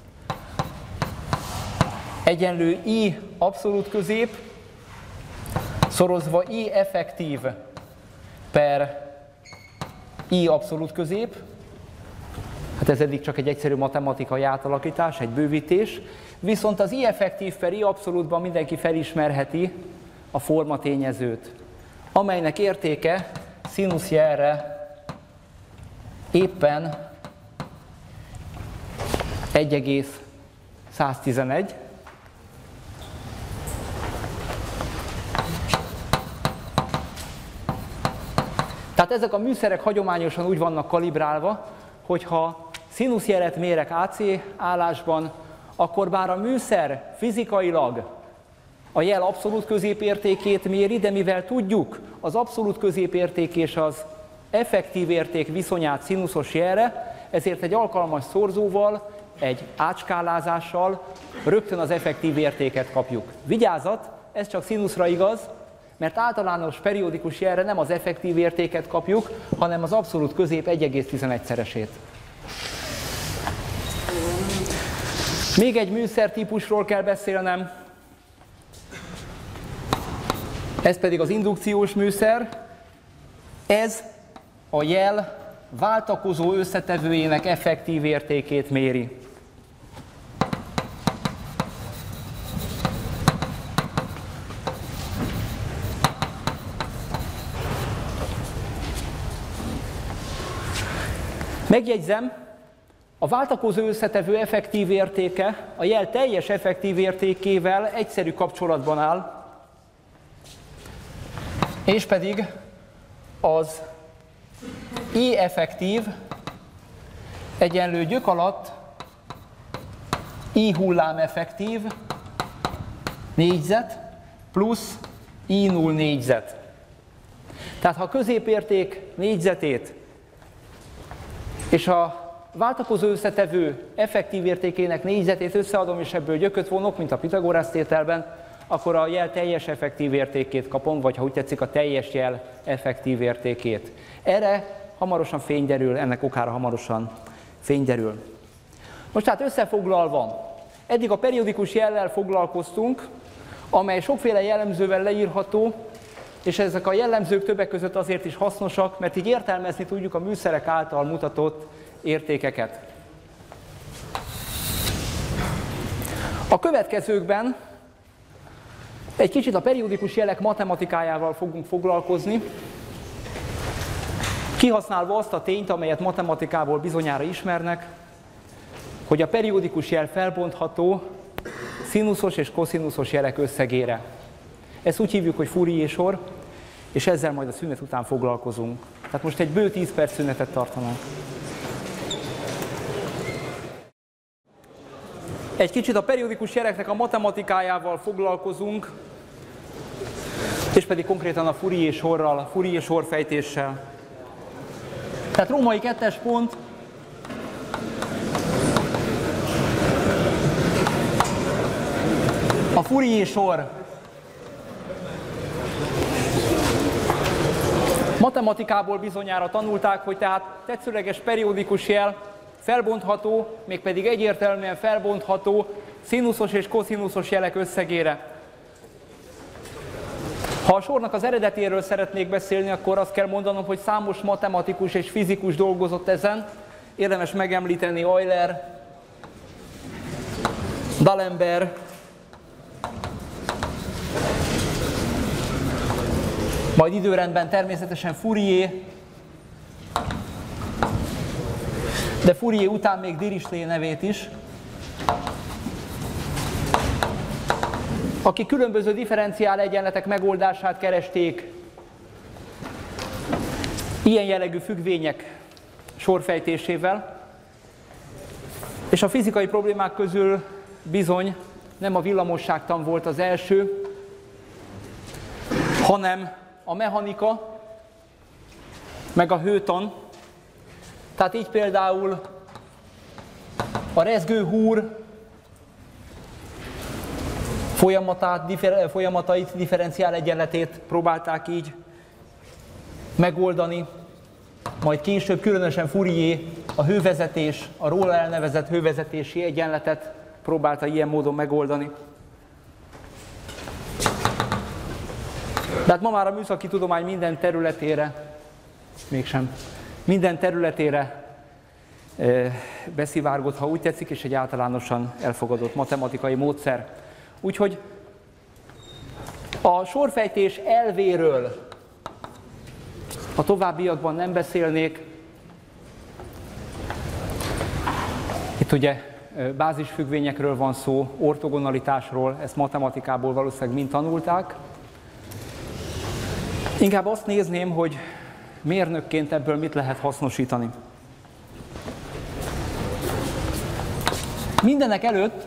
egyenlő I abszolút közép szorozva I effektív per I abszolút közép. Hát ez eddig csak egy egyszerű matematikai átalakítás, egy bővítés. Viszont az I effektív per I abszolútban mindenki felismerheti a formatényezőt, amelynek értéke színuszjelre éppen egy egész száztizenegy. Tehát ezek a műszerek hagyományosan úgy vannak kalibrálva, hogy ha színuszjelet mérek á cé állásban, akkor bár a műszer fizikailag a jel abszolút középértékét méri, de mivel tudjuk az abszolút középérték és az effektív érték viszonyát színuszos jelre, ezért egy alkalmas szorzóval, egy átskálázással rögtön az effektív értéket kapjuk. Vigyázat, ez csak színuszra igaz, mert általános periódikus jelre nem az effektív értéket kapjuk, hanem az abszolút közép egy egész tizenegyszeresét. Még egy műszertípusról kell beszélnem, ez pedig az indukciós műszer. Ez a jel váltakozó összetevőjének effektív értékét méri. Megjegyzem, a váltakozó összetevő effektív értéke a jel teljes effektív értékével egyszerű kapcsolatban áll, és pedig az I effektív egyenlő gyök alatt I hullám effektív négyzet plusz I null négyzet. Tehát ha a középérték négyzetét és a váltakozó összetevő effektív értékének négyzetét összeadom, és ebből gyököt vonok, mint a Pitagorasz tételben, akkor a jel teljes effektív értékét kapom, vagy ha úgy tetszik, a teljes jel effektív értékét. Erre hamarosan fény derül, ennek okára hamarosan fény derül. Most tehát összefoglalva, eddig a periódikus jellel foglalkoztunk, amely sokféle jellemzővel leírható, és ezek a jellemzők többek között azért is hasznosak, mert így értelmezni tudjuk a műszerek által mutatott értékeket. A következőkben egy kicsit a periódikus jelek matematikájával fogunk foglalkozni, kihasználva azt a tényt, amelyet matematikából bizonyára ismernek, hogy a periódikus jel felbontható színuszos és koszinuszos jelek összegére. Ezt úgy hívjuk, hogy Fourier-sor, és ezzel majd a szünet után foglalkozunk. Tehát most egy bő tíz perc szünetet tartanánk. Egy kicsit a periódikus jeleknek a matematikájával foglalkozunk, és pedig konkrétan a Fourier sorral, a Fourier sorfejtéssel. Tehát római kettes pont, a Fourier sor. Matematikából bizonyára tanulták, hogy tehát tetszőleges periódikus jel felbontható, mégpedig egyértelműen felbontható szinuszos és koszinuszos jelek összegére. Ha a sornak az eredetéről szeretnék beszélni, akkor azt kell mondanom, hogy számos matematikus és fizikus dolgozott ezen. Érdemes megemlíteni Euler, D'Alembert, majd időrendben természetesen Fourier, de Fourier után még Dirichlet nevét is, akik különböző differenciál egyenletek megoldását keresték ilyen jellegű függvények sorfejtésével, és a fizikai problémák közül bizony nem a villamosságtan volt az első, hanem a mechanika, meg a hőtan. Tehát így például a rezgő húr folyamatát, differ, folyamatait, differenciál egyenletét próbálták így megoldani, majd később különösen Fourier a hővezetés, a róla elnevezett hővezetési egyenletet próbálta ilyen módon megoldani. De hát ma már a műszaki tudomány minden területére, mégsem, minden területére e, beszivárgott, ha úgy tetszik, és egy általánosan elfogadott matematikai módszer. Úgyhogy a sorfejtés elvéről a továbbiakban nem beszélnék. Itt ugye bázisfüggvényekről van szó, ortogonalitásról, ezt matematikából valószínűleg mind tanulták. Inkább azt nézném, hogy mérnökként ebből mit lehet hasznosítani. Mindenek előtt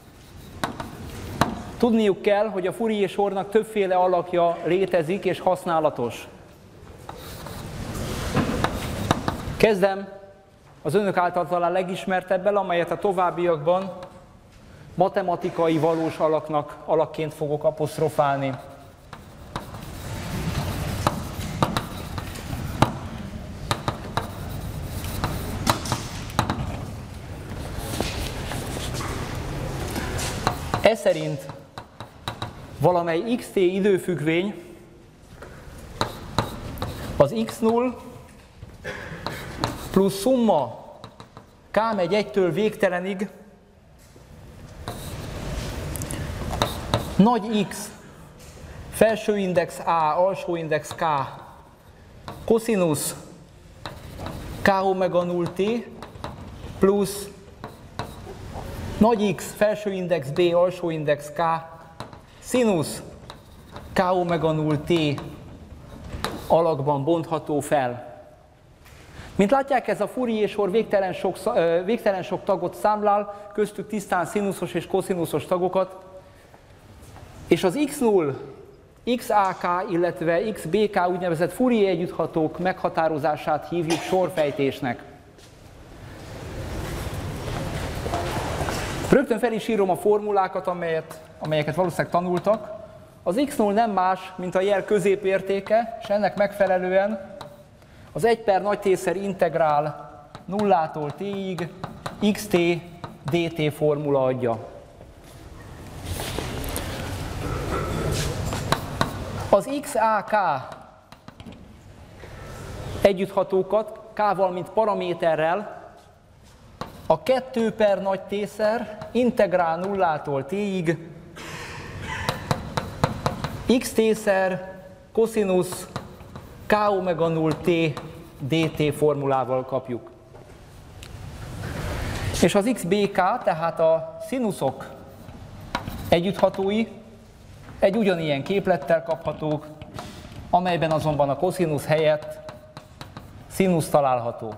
tudniuk kell, hogy a Fourier sornak többféle alakja létezik és használatos. Kezdem az önök által talán legismertebbel, amelyet a továbbiakban matematikai valós alaknak, alakként fogok apostrofálni. Ez szerint valamely xt időfüggvény az x null plusz szumma k megy egytől végtelenig nagy x, felső index a, alsó index k, koszinusz k omega null t plusz nagy x, felső index b, alsó index k, szinusz k omega null t alakban bontható fel. Mint látják, ez a Fourier sor végtelen sok, végtelen sok tagot számlál, köztük tisztán szinuszos és koszinuszos tagokat, és az x null, xak, illetve xbk úgynevezett Fourier együtthatók meghatározását hívjuk sorfejtésnek. Rögtön fel is írom a formulákat, amelyet, amelyeket valószínűleg tanultak. Az x null nem más, mint a jel középértéke, és ennek megfelelően az egy per nagy T-szer integrál nullától t-ig xt dt formula adja. Az xak együtthatókat k-val, mint paraméterrel a kettő per nagy T-szer integrál nullától t-ig xt-szer koszinusz k omega null t dt formulával kapjuk. És az xbk, tehát a szinuszok együtthatói egy ugyanilyen képlettel kaphatók, amelyben azonban a koszinusz helyett szinusz található.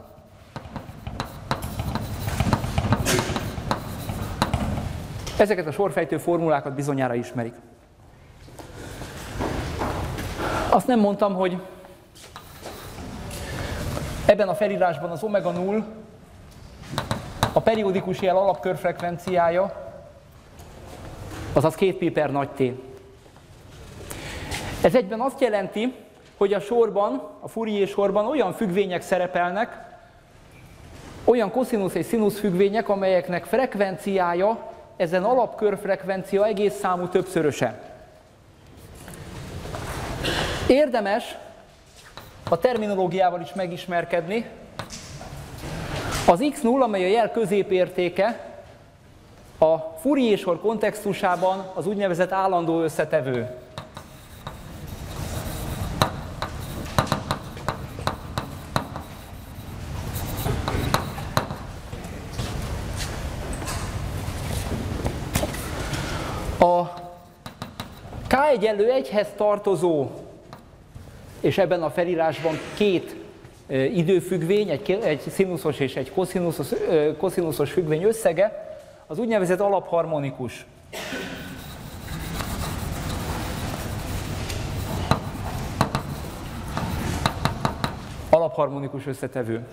Ezeket a sorfejtő formulákat bizonyára ismerik. Azt nem mondtam, hogy ebben a felírásban az omega null a periódikus jel alapkörfrekvenciája, azaz két pi per nagy T. Ez egyben azt jelenti, hogy a sorban, a Fourier sorban olyan függvények szerepelnek, olyan koszinusz és szinusz függvények, amelyeknek frekvenciája ezen alapkörfrekvencia egész számú többszöröse. Érdemes a terminológiával is megismerkedni. Az x null, amely a jel középértéke, a Fourier sor kontextusában az úgynevezett állandó összetevő. A K egyenlő egyhez tartozó, és ebben a felírásban két e, időfüggvény, egy, egy szinuszos és egy koszinuszos, e, koszinuszos függvény összege, az úgynevezett alapharmonikus. Alapharmonikus összetevő.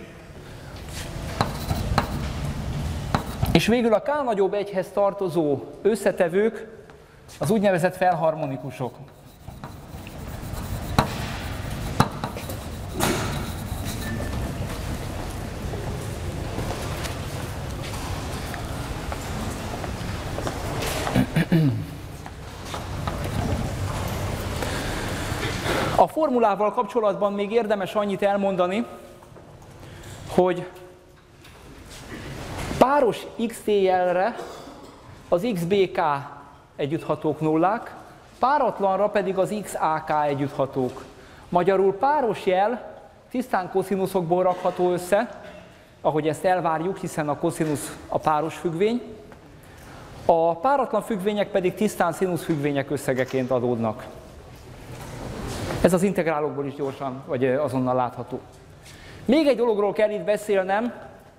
És végül a K nagyobb egyhez tartozó összetevők az úgynevezett felharmonikusok. A formulával kapcsolatban még érdemes annyit elmondani, hogy páros xt jelre az xbk együtthatók nullák, páratlanra pedig az xak együtthatók. Magyarul páros jel tisztán koszinuszokból rakható össze, ahogy ezt elvárjuk, hiszen a koszinusz a páros függvény, a páratlan függvények pedig tisztán szinusz függvények összegeként adódnak. Ez az integrálokból is gyorsan, vagy azonnal látható. Még egy dologról kell itt beszélnem,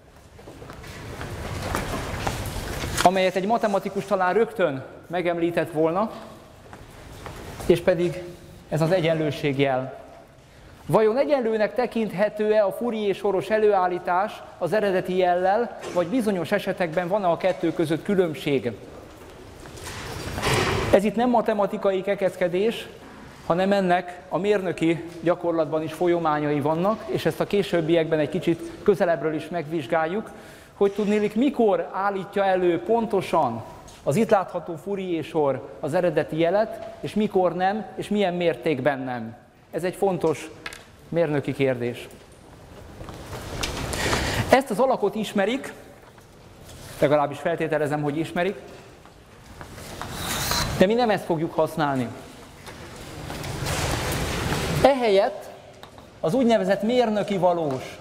amelyet egy matematikus talán rögtön megemlített volna, és pedig ez az egyenlőségjel. Vajon egyenlőnek tekinthető-e a Fourier soros előállítás az eredeti jellel, vagy bizonyos esetekben van-e a kettő között különbség? Ez itt nem matematikai kekeckedés, hanem ennek a mérnöki gyakorlatban is folyamányai vannak, és ezt a későbbiekben egy kicsit közelebbről is megvizsgáljuk, hogy tudnélik, mikor állítja elő pontosan az itt látható Fourier sor az eredeti jelet, és mikor nem, és milyen mértékben nem. Ez egy fontos mérnöki kérdés. Ezt az alakot ismerik, legalábbis feltételezem, hogy ismerik, de mi nem ezt fogjuk használni. Ehelyett az úgynevezett mérnöki valós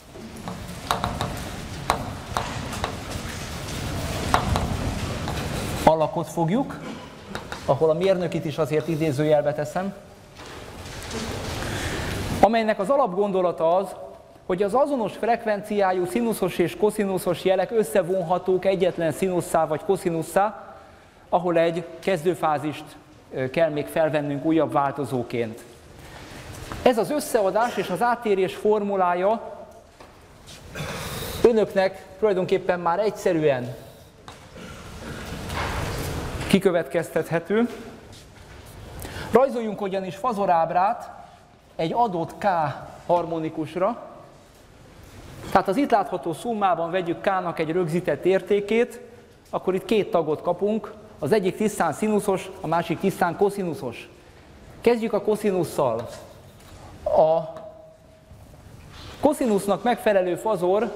alakot fogjuk, ahol a mérnökit is azért idézőjelbe teszem, amelynek az alapgondolata az, hogy az azonos frekvenciájú szinuszos és koszinuszos jelek összevonhatók egyetlen szinusszá vagy koszinusszá, ahol egy kezdőfázist kell még felvennünk újabb változóként. Ez az összeadás és az áttérés formulája önöknek tulajdonképpen már egyszerűen kikövetkeztethető. Rajzoljunk ugyanis fazorábrát egy adott K harmonikusra, tehát az itt látható szummában vegyük K-nak egy rögzített értékét, akkor itt két tagot kapunk, az egyik tisztán szinuszos, a másik tisztán koszinuszos. Kezdjük a koszinusszal. A koszinusznak megfelelő fazor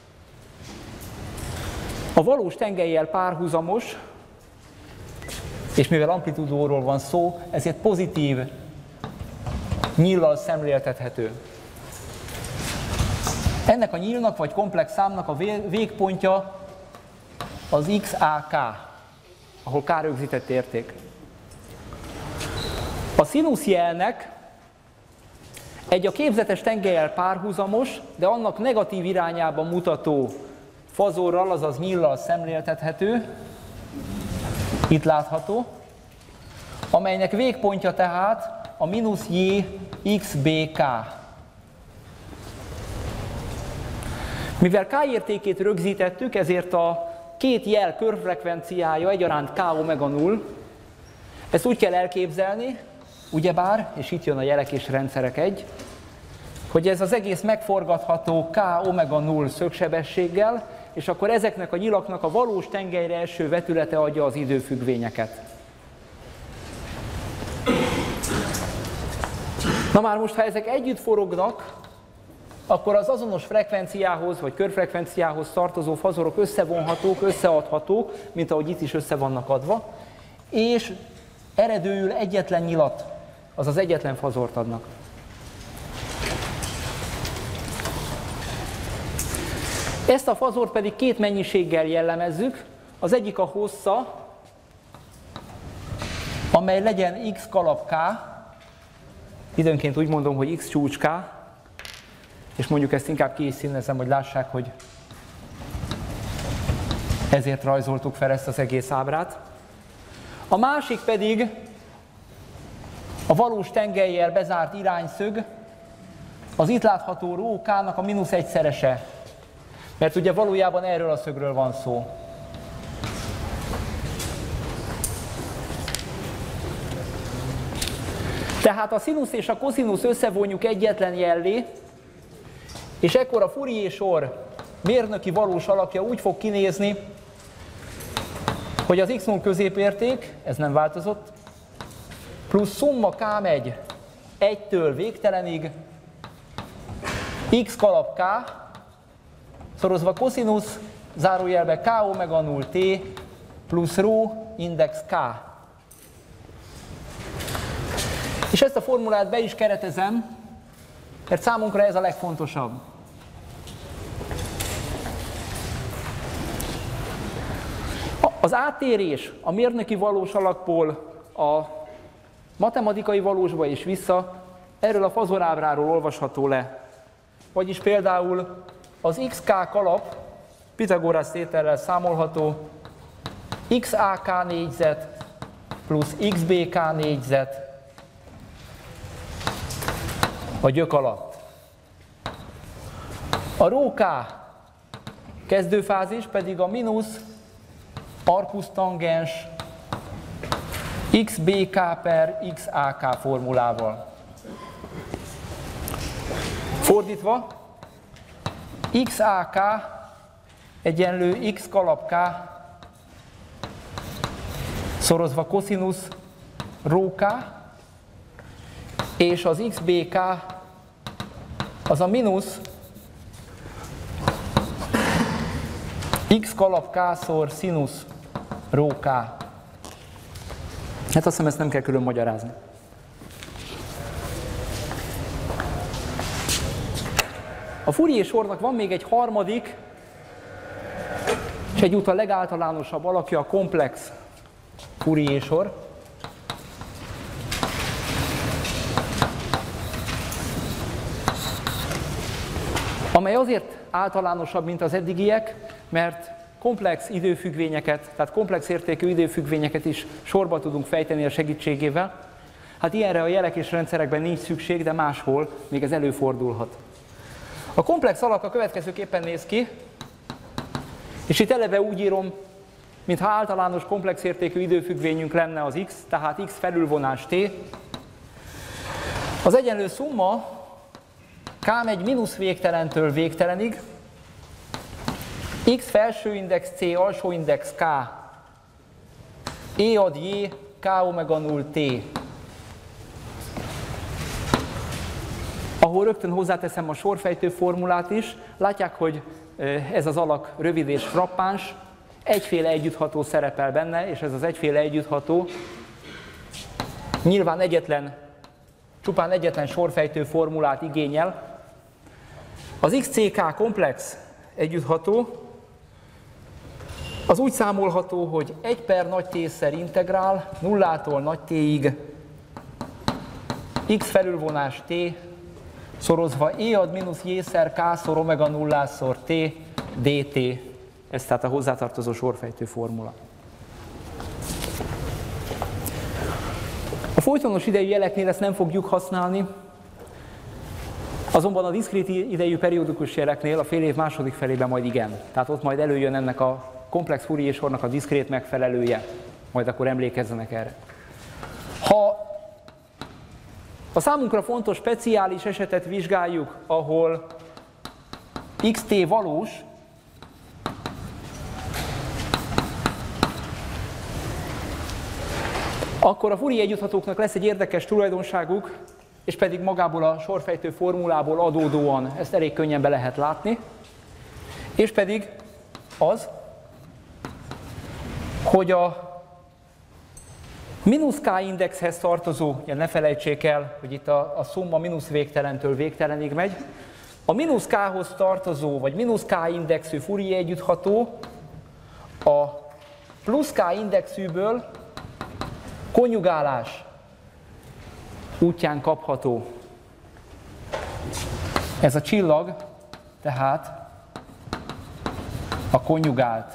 a valós tengelyjel párhuzamos, és mivel amplitúdóról van szó, ezért pozitív nyíllal szemléltethető. Ennek a nyílnak vagy komplex számnak a végpontja az xak, ahol k rögzített érték. A szinuszjelnek egy a képzetes tengelyel párhuzamos, de annak negatív irányába mutató fazorral, azaz nyíllal szemléltethető, itt látható, amelynek végpontja tehát a mínusz J X B K. Mivel K értékét rögzítettük, ezért a két jel körfrekvenciája egyaránt K omega null. Ezt úgy kell elképzelni, ugyebár, és itt jön a jelek és rendszerek egy, hogy ez az egész megforgatható K omega null szögsebességgel, és akkor ezeknek a nyilaknak a valós tengelyre eső vetülete adja az időfüggvényeket. Na már most, ha ezek együtt forognak, akkor az azonos frekvenciához vagy körfrekvenciához tartozó fazorok összevonhatók, összeadhatók, mint ahogy itt is össze vannak adva, és eredőül egyetlen nyilat, azaz egyetlen fazort adnak. Ezt a fazort pedig két mennyiséggel jellemezzük. Az egyik a hossza, amely legyen x kalap k, időnként úgy mondom, hogy x csúcs k, és mondjuk ezt inkább ki is színezem, hogy lássák, hogy ezért rajzoltuk fel ezt az egész ábrát. A másik pedig a valós tengellyel bezárt irányszög, az itt látható rho k-nak a mínusz egyszerese. Mert ugye valójában erről a szögről van szó. Tehát a szinusz és a koszinusz összevonjuk egyetlen jellé, és ekkor a Fourier-sor mérnöki valós alakja úgy fog kinézni, hogy az x null középérték, ez nem változott, plusz szumma k megy egytől végtelenig, x kalap k, szorozva koszinusz, zárójelbe k omega null t, plusz rho index k. És ezt a formulát be is keretezem, mert számunkra ez a legfontosabb. Az áttérés a mérnöki valós alakból a matematikai valósba és vissza erről a fazorábráról olvasható le. Vagyis például az xk kalap Pitagorasz tétellel számolható xak négyzet plusz xbk négyzet a gyök alatt. A rho k kezdőfázis pedig a mínusz arcus tangens xbk per xak formulával. Fordítva, xak egyenlő x kalap k szorozva koszinusz rho k, és az xbk az a mínusz x kalap k szor szinusz rho k. Hát azt hiszem, ezt nem kell külön magyarázni. A Fourier-sornak van még egy harmadik, és egyúttal legáltalánosabb alakja, a komplex Fourier-sor. Amely azért általánosabb, mint az eddigiek, mert komplex időfüggvényeket, tehát komplex értékű időfüggvényeket is sorba tudunk fejteni a segítségével. Hát ilyenre a jelek és rendszerekben nincs szükség, de máshol még ez előfordulhat. A komplex alak a következőképpen néz ki, és itt eleve úgy írom, mintha általános komplex értékű időfüggvényünk lenne az x, tehát x felülvonás t. Az egyenlő szumma k megy mínusz végtelentől végtelenig, x felső index c, alsó index k, e ad j, k omega null t. Ahol rögtön hozzáteszem a sorfejtő formulát is, látják, hogy ez az alak rövid és frappáns, egyféle együttható szerepel benne, és ez az egyféle együttható nyilván egyetlen, csupán egyetlen sorfejtő formulát igényel. Az xck komplex együttható az úgy számolható, hogy egy per nagy T-szer integrál nullától nagy T-ig x felülvonás T szorozva e ad mínusz j-szer k szor omega nullásszor T dt. Ez tehát a hozzátartozó sorfejtő formula. A folytonos idejű jeleknél ezt nem fogjuk használni, azonban a diszkrét idejű periódikus jeleknél a fél év második felében majd igen. Tehát ott majd előjön ennek a komplex Fourier sornak a diszkrét megfelelője. Majd akkor emlékezzenek erre. Ha a számunkra fontos speciális esetet vizsgáljuk, ahol xt valós, akkor a Fourier együtthatóknak lesz egy érdekes tulajdonságuk, és pedig magából a sorfejtő formulából adódóan ezt elég könnyen be lehet látni, és pedig az, hogy a mínusz k indexhez tartozó, ugye ne felejtsék el, hogy itt a, a szumma mínusz végtelentől végtelenig megy, a mínusz k-hoz tartozó, vagy mínusz k indexű Fourier együttható a plusz k indexűből konjugálás útján kapható. Ez a csillag, tehát a konjugált.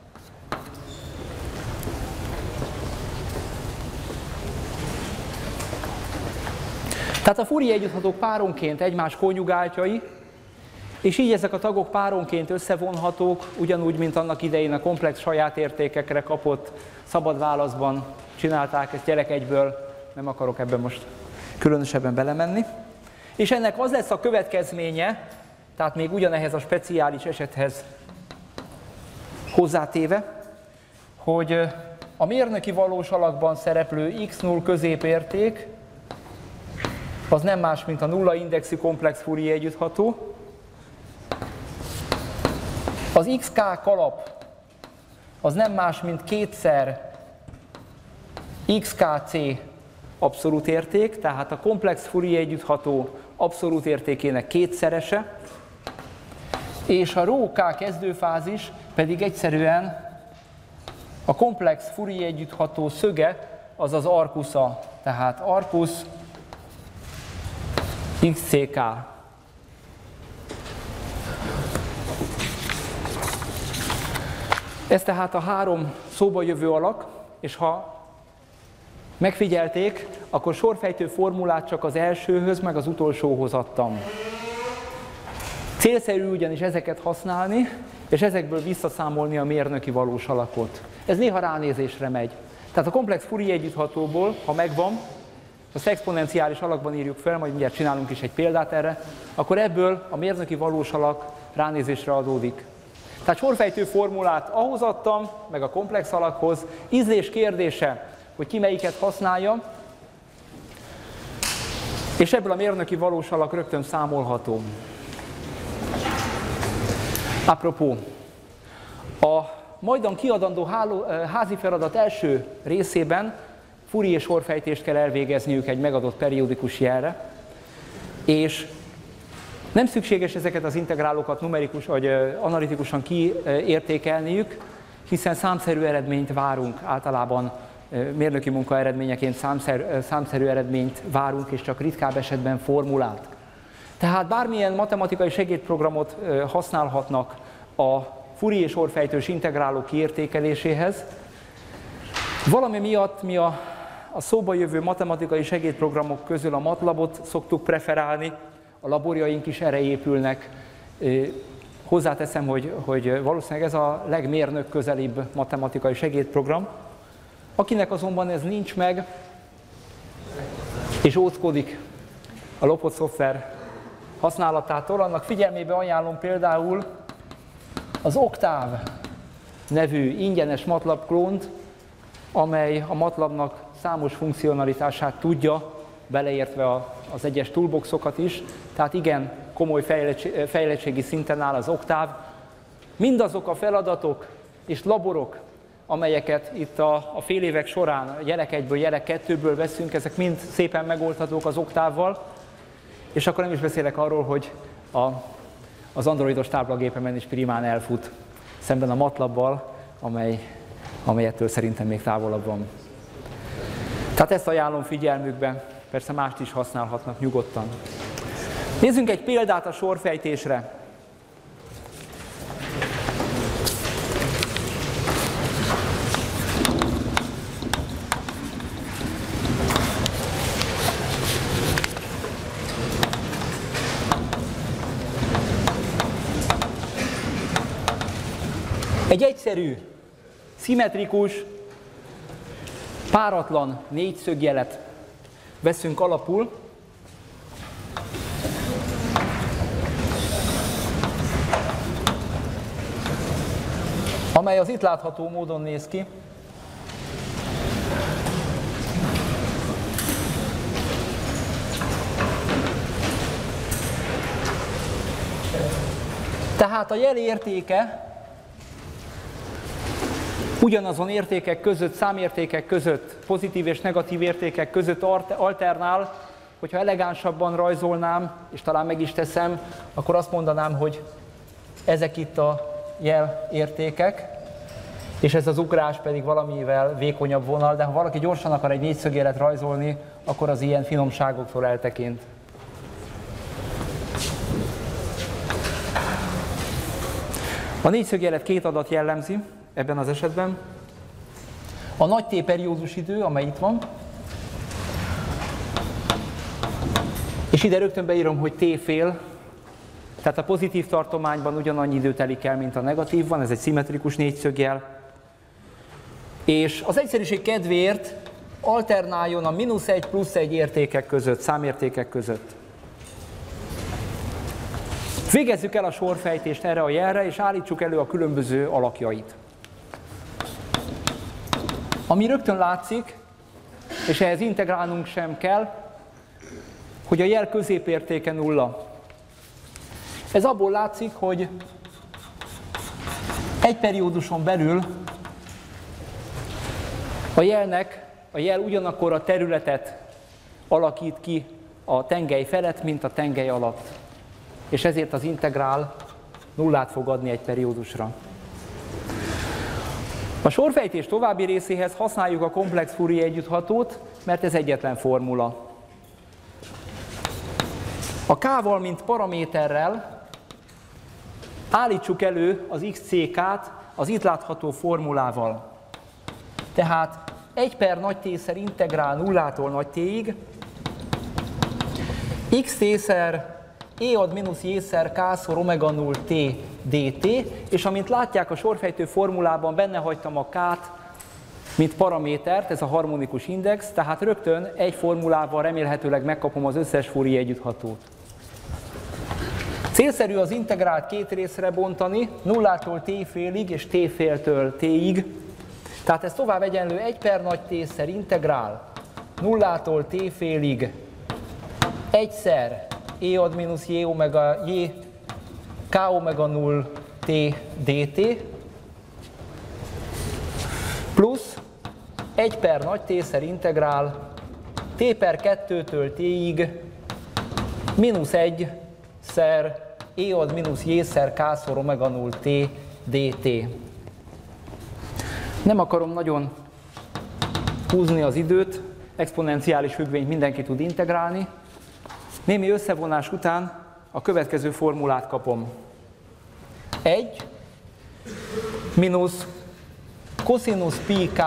Tehát a Fourier együtthatók páronként egymás konjugáltjai, és így ezek a tagok páronként összevonhatók, ugyanúgy, mint annak idején a komplex saját értékekre kapott szabad válaszban csinálták ezt gyerek egyből, nem akarok ebben most különösebben belemenni. És ennek az lesz a következménye, tehát még ugyanehhez a speciális esethez hozzátéve, hogy a mérnöki valós alakban szereplő x null középérték az nem más, mint a nulla indexű komplex Fourier együttható. Az xk kalap az nem más, mint kétszer xkc abszolút érték, tehát a komplex Fourier együttható abszolút értékének kétszerese, és a rho k kezdőfázis pedig egyszerűen a komplex Fourier együttható szöge, az az arkusza, tehát arkus xck. Ez tehát a három szóba jövő alak, és ha megfigyelték, akkor sorfejtő formulát csak az elsőhöz, meg az utolsóhoz adtam. Célszerű ugyanis ezeket használni, és ezekből visszaszámolni a mérnöki valós alakot. Ez néha ránézésre megy. Tehát a komplex Fourier együtthatóból, ha megvan, azt exponenciális alakban írjuk fel, majd mindjárt csinálunk is egy példát erre, akkor ebből a mérnöki valós alak ránézésre adódik. Tehát sorfejtő formulát ahhoz adtam, meg a komplex alakhoz, ízlés kérdése, hogy ki melyiket használja, és ebből a mérnöki valós alak rögtön számolható. Apropó, a majdan kiadandó háló, házi feladat első részében Fourier sorfejtést kell elvégezniük egy megadott periódikus jelre, és nem szükséges ezeket az integrálokat numerikus vagy analitikusan kiértékelniük, hiszen számszerű eredményt várunk, általában mérnöki munka eredményeként számszerű, számszerű eredményt várunk, és csak ritkább esetben formulát. Tehát bármilyen matematikai segédprogramot használhatnak a Fourier sorfejtős integrálok kiértékeléséhez. Valami miatt mi a, a szóba jövő matematikai segédprogramok közül a MATLAB-ot szoktuk preferálni, a laborjaink is erre épülnek. Hozzáteszem, hogy, hogy valószínűleg ez a legmérnök közelibb matematikai segédprogram. Akinek azonban ez nincs meg, és óckodik a lopott szoftver használatától, annak figyelmébe ajánlom például az Octave nevű ingyenes MATLAB klónt, amely a MATLAB-nak számos funkcionalitását tudja, beleértve az egyes toolboxokat is, tehát igen komoly fejlettségi szinten áll az Octave. Mindazok a feladatok és laborok, amelyeket itt a, a fél évek során jelek egyből, jelek kettőből veszünk, ezek mind szépen megoldhatók az Octave-val, és akkor nem is beszélek arról, hogy a, az androidos táblagépemen is primán elfut, szemben a MATLAB-bal, amely, amelyettől szerintem még távolabb van. Tehát ezt ajánlom figyelmükbe, persze mást is használhatnak nyugodtan. Nézzünk egy példát a sorfejtésre. Egy egyszerű, szimmetrikus, páratlan négyszögjelet veszünk alapul, amely az itt látható módon néz ki. Tehát a jel értéke ugyanazon értékek között, számértékek között, pozitív és negatív értékek között alternál, hogyha elegánsabban rajzolnám, és talán meg is teszem, akkor azt mondanám, hogy ezek itt a jel értékek, és ez az ugrás pedig valamivel vékonyabb vonal, de ha valaki gyorsan akar egy négyszögjelet rajzolni, akkor az ilyen finomságoktól eltekint. A négyszögjelet két adat jellemzi ebben az esetben. A nagy T periódus idő, amely itt van, és ide rögtön beírom, hogy T fél, tehát a pozitív tartományban ugyanannyi idő telik el, mint a negatívban, ez egy szimmetrikus négyszögjel. És az egyszerűség kedvéért alternáljon a mínusz egy plusz egy értékek között, számértékek között. Végezzük el a sorfejtést erre a jelre, és állítsuk elő a különböző alakjait. Ami rögtön látszik, és ehhez integrálnunk sem kell, hogy a jel középértéke nulla. Ez abból látszik, hogy egy perióduson belül a jelnek, a jel ugyanakkor a területet alakít ki a tengely felett, mint a tengely alatt. És ezért az integrál nullát fog adni egy periódusra. A sorfejtés további részéhez használjuk a komplex Fourier együtthatót, mert ez egyetlen formula. A k-val, mint paraméterrel állítsuk elő az x c k-t az itt látható formulával. Tehát egy per nagy T-szer integrál nullától nagy T-ig, x T-szer e ad mínusz j-szer k-szor omega null t dt, és amint látják a sorfejtő formulában benne hagytam a k-t, mint paramétert, ez a harmonikus index, tehát rögtön egy formulával remélhetőleg megkapom az összes Fourier együtthatót. Célszerű az integrált két részre bontani, nullától t félig és t féltől t-ig, tehát ez tovább egyenlő egy per nagy T-szer integrál nullától t félig egyszer e ad mínusz j omega j k omega null t dt plusz egy per nagy T-szer integrál t per kettőtől t-ig mínusz egy szer e ad mínusz j-szer k-szor omega null t dt. Nem akarom nagyon húzni az időt, exponenciális függvényt mindenki tud integrálni. Némi összevonás után a következő formulát kapom. egy mínusz cosinus pi k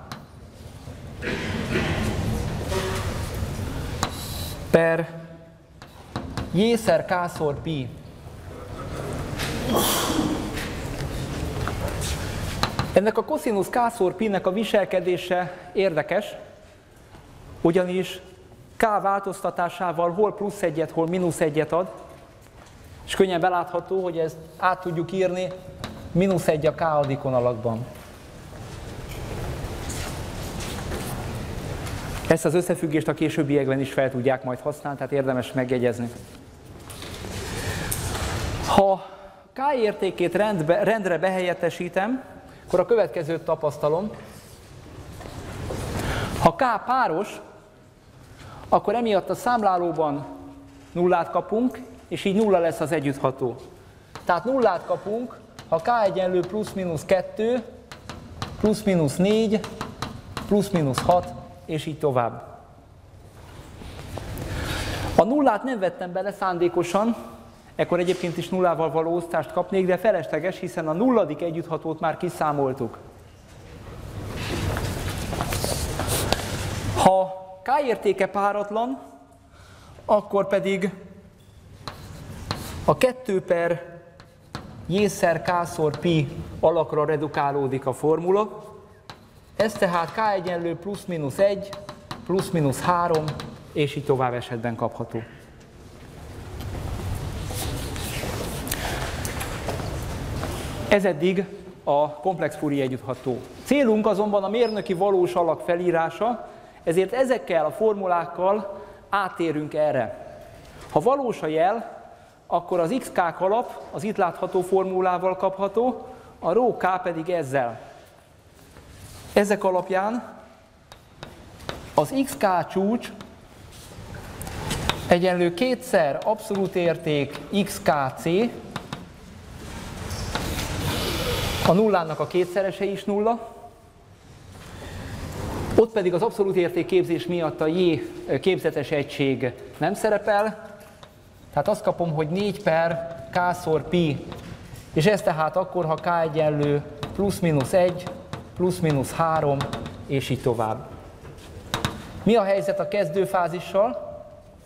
per j-szer k-szor pi. Ennek a cosinus k-szor pi-nek a viselkedése érdekes, ugyanis k változtatásával hol plusz egyet, hol mínusz egyet ad, és könnyen belátható, hogy ezt át tudjuk írni mínusz egy a k adikon alakban. Ezt az összefüggést a későbbiekben is fel tudják majd használni, tehát érdemes megjegyezni. Ha k értékét rendbe, rendre behelyettesítem, akkor a következőt tapasztalom. Ha k páros, akkor emiatt a számlálóban nullát kapunk, és így nulla lesz az együttható. Tehát nullát kapunk, ha k egyenlő plusz-minusz kettő, plusz-minusz négy, plusz-minusz hat, és így tovább. A nullát nem vettem bele szándékosan, ekkor egyébként is nullával való osztást kapnék, de felesleges, hiszen a nulladik együtthatót már kiszámoltuk. Ha k értéke páratlan, akkor pedig a kettő per J-szer K-szor pi alakra redukálódik a formula. Ez tehát K egyenlő plusz-minusz egy, plusz-minusz három, és így tovább esetben kapható. Ez eddig a komplex Fourier együttható. Célunk azonban a mérnöki valós alak felírása, ezért ezekkel a formulákkal átérünk erre. Ha valós a jel, akkor az xk alap az itt látható formulával kapható, a rho k pedig ezzel. Ezek alapján az xk csúcs egyenlő kétszer abszolút érték xkc, a nullának a kétszerese is nulla, ott pedig az abszolút érték képzés miatt a j képzetes egység nem szerepel, tehát azt kapom, hogy négy per k-szor pi, és ez tehát akkor, ha k egyenlő plusz-minusz egy, plusz-minusz három, és így tovább. Mi a helyzet a kezdőfázissal?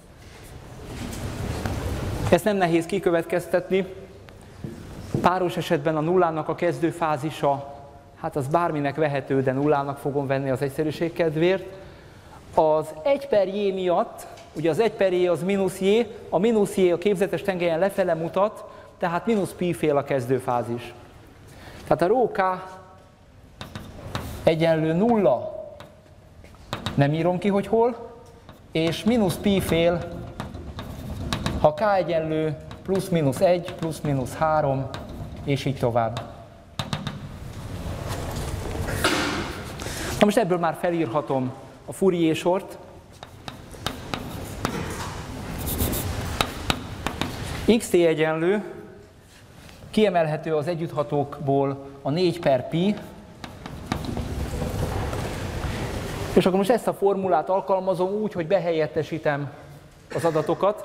Ezt nem nehéz kikövetkeztetni. Páros esetben a nullának a kezdőfázisa, hát az bárminek vehető, de nullának fogom venni az egyszerűség kedvéért. Az egy per j miatt, ugye az egy per j az mínusz j, a mínusz j a képzetes tengelyen lefele mutat, tehát mínusz pi fél a kezdőfázis. Tehát a rho k egyenlő nulla, nem írom ki, hogy hol, és mínusz pi fél, ha k egyenlő plusz-minusz egy, plusz-minusz három, és így tovább. Na most ebből már felírhatom a Fourier sort. xt egyenlő, kiemelhető az együtthatókból a négy per pi, és akkor most ezt a formulát alkalmazom úgy, hogy behelyettesítem az adatokat.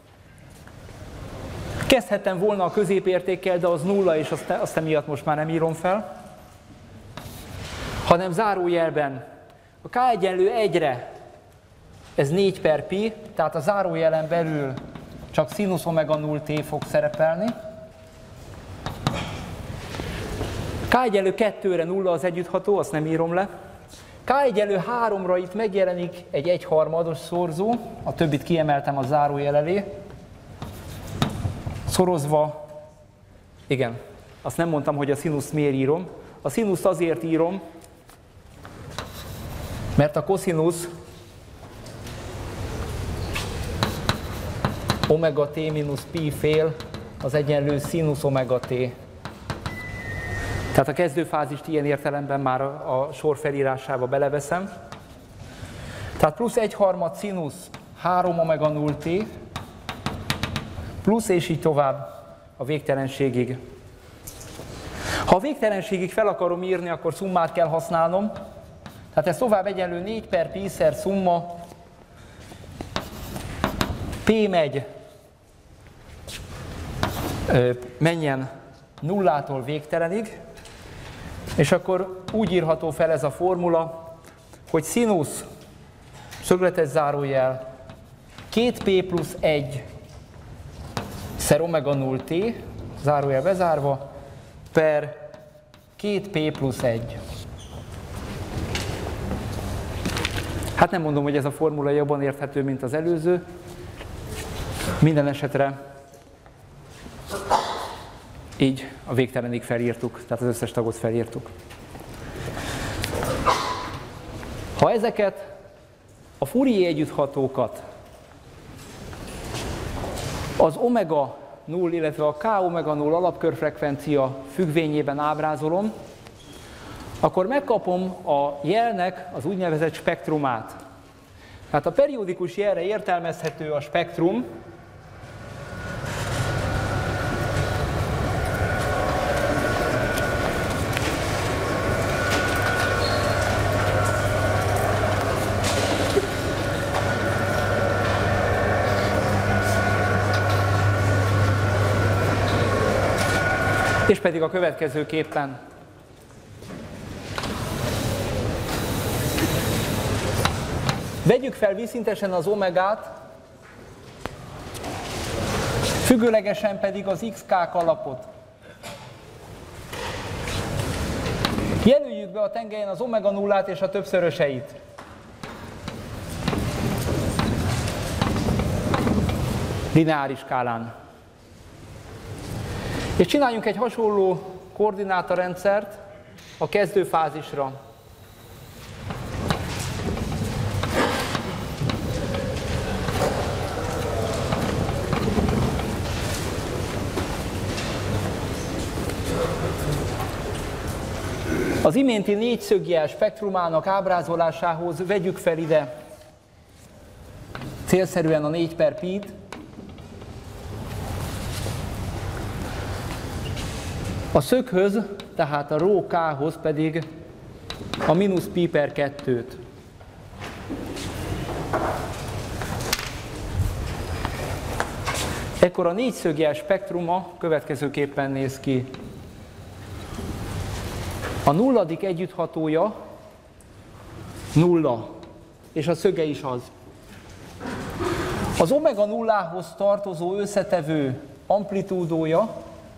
Kezdhettem volna a középértékkel, de az nulla, és azt, azt emiatt most már nem írom fel, hanem zárójelben a k egyenlő egyre, ez négy per pi, tehát a zárójelen belül csak színusz omega null t fog szerepelni. K egyenlő kettőre nulla az együttható, azt nem írom le. K egyenlő háromra itt megjelenik egy egyharmados szorzó, a többit kiemeltem a zárójel elé. Szorozva, igen, azt nem mondtam, hogy a színuszt miért írom. A színuszt azért írom, mert a koszinusz omega t mínusz pi fél az egyenlő színusz omega t. Tehát a kezdőfázist ilyen értelemben már a, a sor felírásába beleveszem. Tehát plusz egy harmad színusz három omega null t, plusz és így tovább a végtelenségig. Ha a végtelenségig fel akarom írni, akkor szummát kell használnom. Tehát ez tovább egyenlő négy per pi szer szumma, p megy, menjen nullától végtelenig, és akkor úgy írható fel ez a formula, hogy színusz, szögletes zárójel, két p plusz egy szer omega null t, zárójel bezárva, per két p plusz egy. Hát nem mondom, hogy ez a formula jobban érthető, mint az előző. Minden esetre így a végtelenig felírtuk, tehát az összes tagot felírtuk. Ha ezeket a Fourier együtthatókat az omega null, illetve a k omega null alapkörfrekvencia függvényében ábrázolom, akkor megkapom a jelnek az úgynevezett spektrumát. Tehát a periódikus jelre értelmezhető a spektrum, és pedig a következőképpen. Vegyük fel vízszintesen az omegát, függőlegesen pedig az xk alapot. Vegyük be a tengelyen az omega nullát és a többszöröseit. Lineáris skálán. És csináljunk egy hasonló koordinátorrendszert a kezdőfázisra. Az iménti négyszögjel spektrumának ábrázolásához vegyük fel ide célszerűen a négy per pi-t. A szöghöz, tehát a rho k-hoz pedig a mínusz pi per kettőt. Ekkor a négyszögjel spektruma következőképpen néz ki. A nulladik együtthatója nulla, és a szöge is az. Az omega nullához tartozó összetevő amplitúdója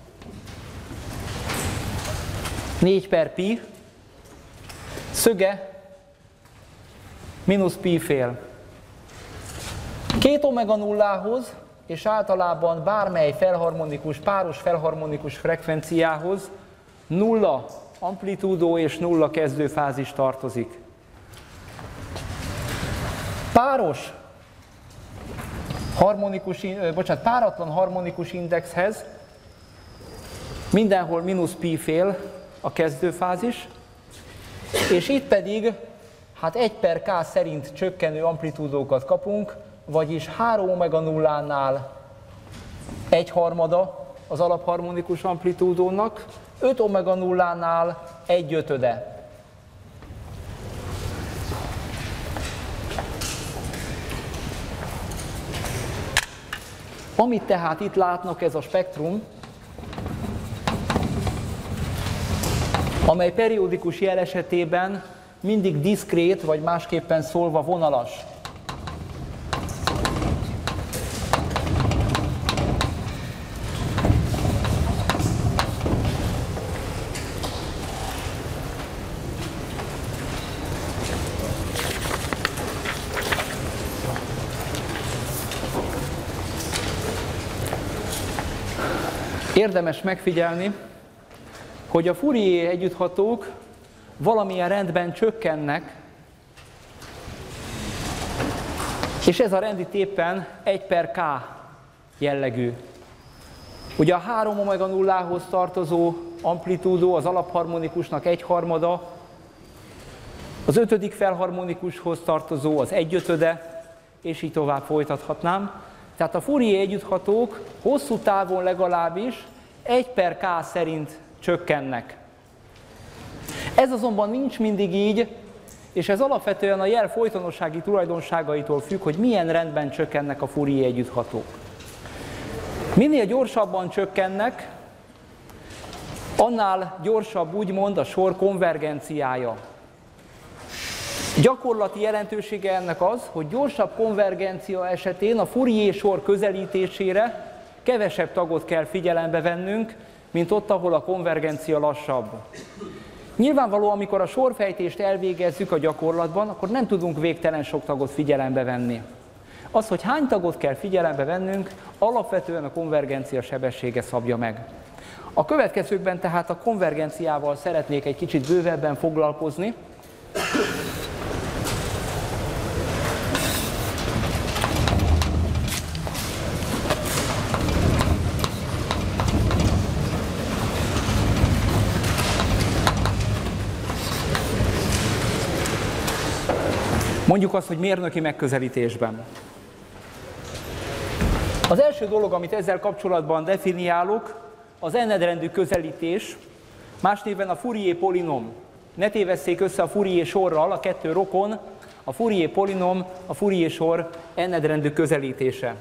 négy per pi, szöge mínusz pi fél. Két omega nullához és általában bármely felharmonikus, páros felharmonikus frekvenciához nulla amplitúdó és nulla kezdőfázis tartozik. Páros harmonikus, bocsánat, páratlan harmonikus indexhez mindenhol mínusz pi fél a kezdőfázis, és itt pedig hát egy per k szerint csökkenő amplitúdókat kapunk, vagyis három omega nullánál egy harmada az alapharmonikus amplitúdónak, öt omega nullánál egy ötöde. Amit tehát itt látnak, ez a spektrum, amely periódikus jel esetében mindig diszkrét, vagy másképpen szólva vonalas. Érdemes megfigyelni, hogy a Fourier együtthatók valamilyen rendben csökkennek, és ez a rend itt éppen egy per k jellegű. Ugye a három omega nullához tartozó amplitúdó az alapharmonikusnak egy harmada, az ötödik felharmonikushoz tartozó az egy ötöde, és így tovább folytathatnám. Tehát a Fourier együtthatók hosszú távon legalábbis egy per k szerint csökkennek. Ez azonban nincs mindig így, és ez alapvetően a jel folytonossági tulajdonságaitól függ, hogy milyen rendben csökkennek a Fourier együtthatók. Minél gyorsabban csökkennek, annál gyorsabb úgymond a sor konvergenciája. Gyakorlati jelentősége ennek az, hogy gyorsabb konvergencia esetén a Fourier sor közelítésére kevesebb tagot kell figyelembe vennünk, mint ott, ahol a konvergencia lassabb. Nyilvánvaló, amikor a sorfejtést elvégezzük a gyakorlatban, akkor nem tudunk végtelen sok tagot figyelembe venni. Az, hogy hány tagot kell figyelembe vennünk, alapvetően a konvergencia sebessége szabja meg. A következőkben tehát a konvergenciával szeretnék egy kicsit bővebben foglalkozni. Mondjuk azt, hogy mérnöki megközelítésben. Az első dolog, amit ezzel kapcsolatban definiálok, az n-rendű közelítés, más néven a Fourier polinom. Ne tévesszék össze a Fourier sorral, a kettő rokon, a Fourier polinom, a Fourier sor n-rendű közelítése.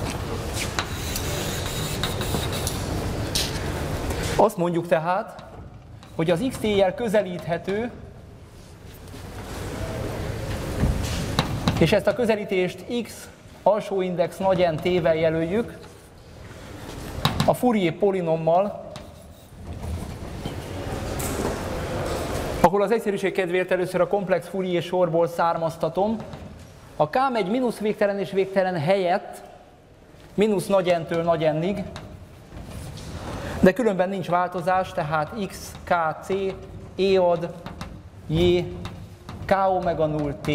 Azt mondjuk tehát, hogy az xt-jel közelíthető, és ezt a közelítést x alsó index nagy N t-vel jelöljük, a Fourier polinommal, ahol az egyszerűség kedvéért először a komplex Fourier sorból származtatom. A k megy mínusz végtelen és végtelen helyett, mínusz nagy N-től nagy N-ig, de különben nincs változás, tehát x, k, c, e ad, j, k omega null t.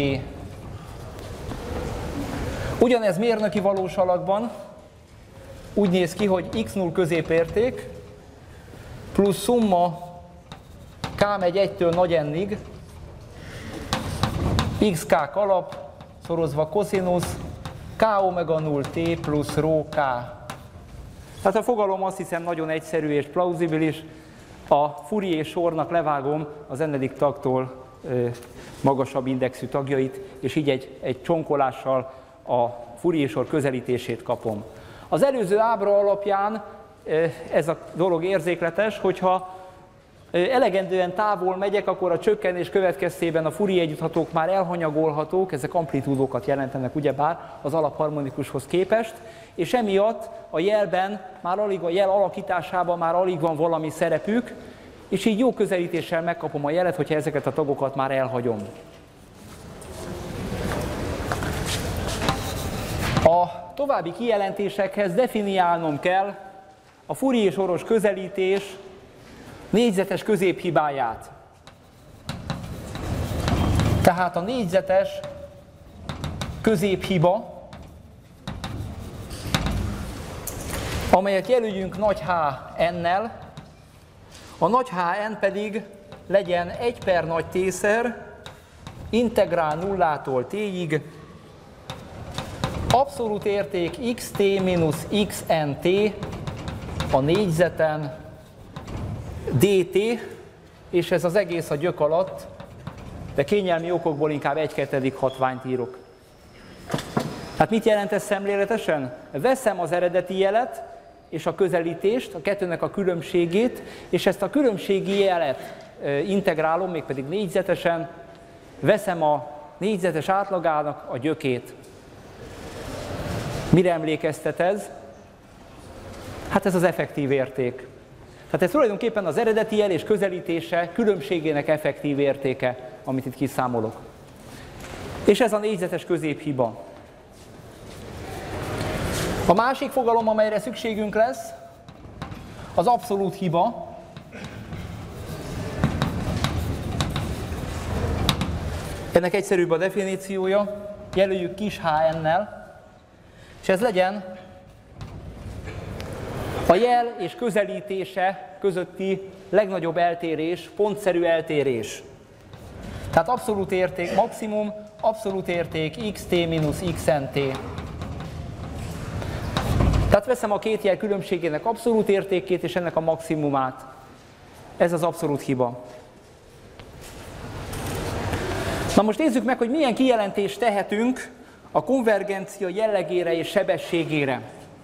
Ugyanez mérnöki valós alakban úgy néz ki, hogy x null középérték, plusz szumma k megy egytől nagy N-ig, xk alap, szorozva koszinusz, k omega null t plusz rho k. Tehát a fogalom azt hiszem nagyon egyszerű és plauzibilis. A Fourier sornak levágom az n-edik tagtól ö, magasabb indexű tagjait, és így egy, egy csonkolással a Fourier sor közelítését kapom. Az előző ábra alapján ö, ez a dolog érzékletes, hogyha elegendően távol megyek, akkor a csökkenés következtében a Fourier együtthatók már elhanyagolhatók, ezek amplitúdókat jelentenek ugyebár az alapharmonikushoz képest, és emiatt a jelben, már alig a jel alakításában már alig van valami szerepük, és így jó közelítéssel megkapom a jelet, hogyha ezeket a tagokat már elhagyom. A további kijelentésekhez definiálnom kell a Fourier soros közelítés négyzetes középhibáját. Tehát a négyzetes középhiba, amelyet jelöljünk nagy H n-nel, a nagy H n pedig legyen egy per nagy T-szer, integrál nullától t-ig, abszolút érték xt mínusz xnt a négyzeten dt, és ez az egész a gyök alatt, de kényelmi okokból inkább egy kettedik hatványt írok. Hát mit jelent ez szemléletesen? Veszem az eredeti jelet és a közelítést, a kettőnek a különbségét, és ezt a különbségi jelet integrálom, mégpedig négyzetesen, veszem a négyzetes átlagának a gyökét. Mire emlékeztet ez? Hát ez az effektív érték. Tehát ez tulajdonképpen az eredeti jel és közelítése különbségének effektív értéke, amit itt kiszámolok. És ez a négyzetes középhiba. A másik fogalom, amelyre szükségünk lesz, az abszolút hiba. Ennek egyszerűbb a definíciója, jelöljük kis h-nel, és ez legyen a jel és közelítése közötti legnagyobb eltérés, pontszerű eltérés. Tehát abszolút érték maximum, abszolút érték xt mínusz xnt. Tehát veszem a két jel különbségének abszolút értékét és ennek a maximumát. Ez az abszolút hiba. Na most nézzük meg, hogy milyen kijelentést tehetünk a konvergencia jellegére és sebességére.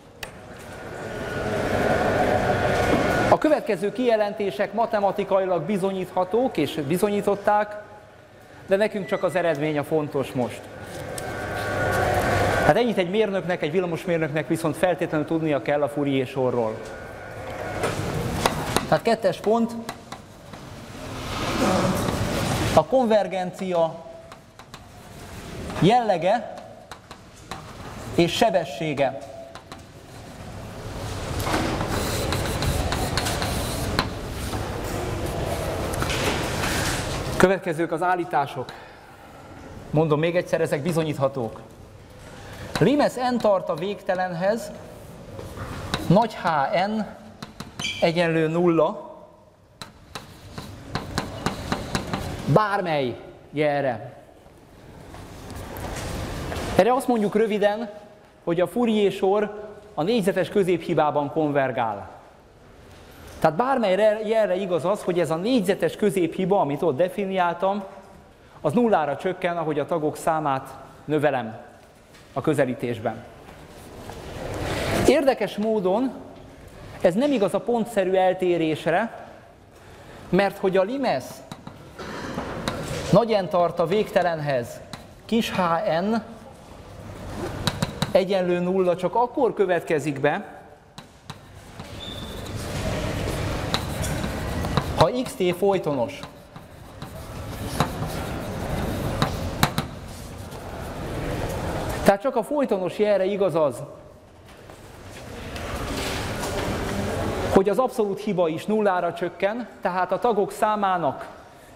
A következő kijelentések matematikailag bizonyíthatók és bizonyították, de nekünk csak az eredmény a fontos most. Hát ennyit egy mérnöknek, egy villamosmérnöknek viszont feltétlenül tudnia kell a Fourier sorról. Tehát kettes pont, a konvergencia jellege és sebessége. Következők az állítások. Mondom még egyszer, ezek bizonyíthatók. Limes n tart a végtelenhez, nagy Hn egyenlő nulla, bármely jelre. Erre azt mondjuk röviden, hogy a Fourier sor a négyzetes középhibában konvergál. Tehát bármely jelre igaz az, hogy ez a négyzetes középhiba, amit ott definiáltam, az nullára csökken, ahogy a tagok számát növelem a közelítésben. Érdekes módon ez nem igaz a pontszerű eltérésre, mert hogy a limesz nagy N tart a végtelenhez, kis hn egyenlő nulla csak akkor következik be, ha xt folytonos. Tehát csak a folytonos jelre igaz az, hogy az abszolút hiba is nullára csökken, tehát a tagok számának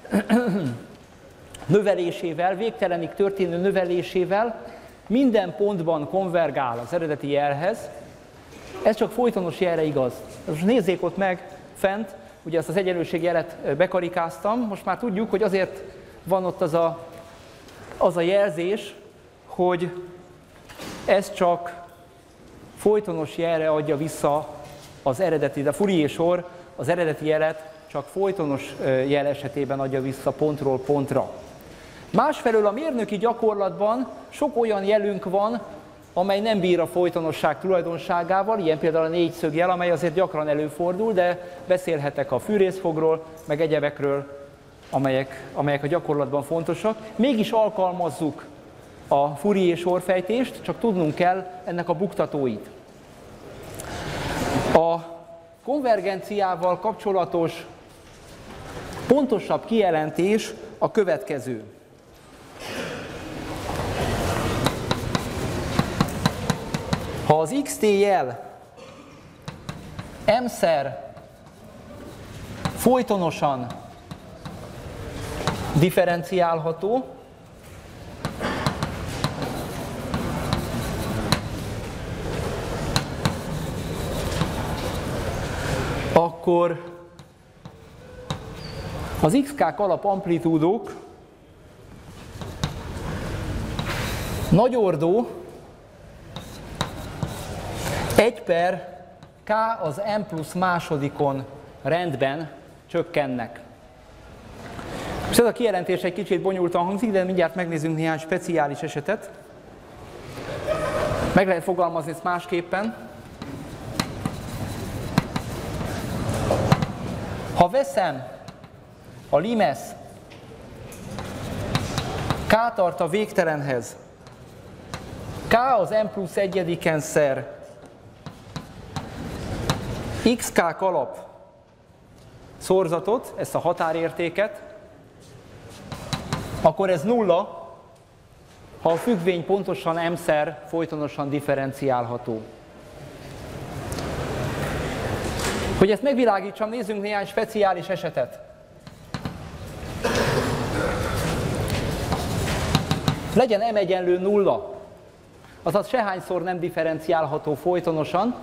növelésével, végtelenig történő növelésével minden pontban konvergál az eredeti jelhez. Ez csak folytonos jelre igaz. Most nézzék ott meg fent, ugye ezt az egyenlőségjelet bekarikáztam, most már tudjuk, hogy azért van ott az a, az a jelzés, hogy ez csak folytonos jelre adja vissza az eredeti, de Fourier-sor az eredeti jelet csak folytonos jel esetében adja vissza pontról pontra. Másfelől a mérnöki gyakorlatban sok olyan jelünk van, amely nem bír a folytonosság tulajdonságával, ilyen például a négyszögjel, amely azért gyakran előfordul, de beszélhetek a fűrészfogról, meg egyebekről, amelyek, amelyek a gyakorlatban fontosak. Mégis alkalmazzuk a Fourier sorfejtést, csak tudnunk kell ennek a buktatóit. A konvergenciával kapcsolatos pontosabb kijelentés a következő. Ha az xt jel m-szer folytonosan differenciálható, akkor az xk alap amplitúdók nagyordó egy per k az m plusz másodikon rendben csökkennek. És ez a kijelentés egy kicsit bonyolultan hangzik, de mindjárt megnézzünk néhány speciális esetet. Meg lehet fogalmazni ezt másképpen. Ha veszem a limesz k tart a végtelenhez, k az m plusz egyediken szer xk alap szorzatot, ezt a határértéket, akkor ez nulla, ha a függvény pontosan m-szer folytonosan differenciálható. Hogy ezt megvilágítsam, nézzünk néhány speciális esetet. Legyen m egyenlő nulla, azaz sehányszor nem differenciálható folytonosan.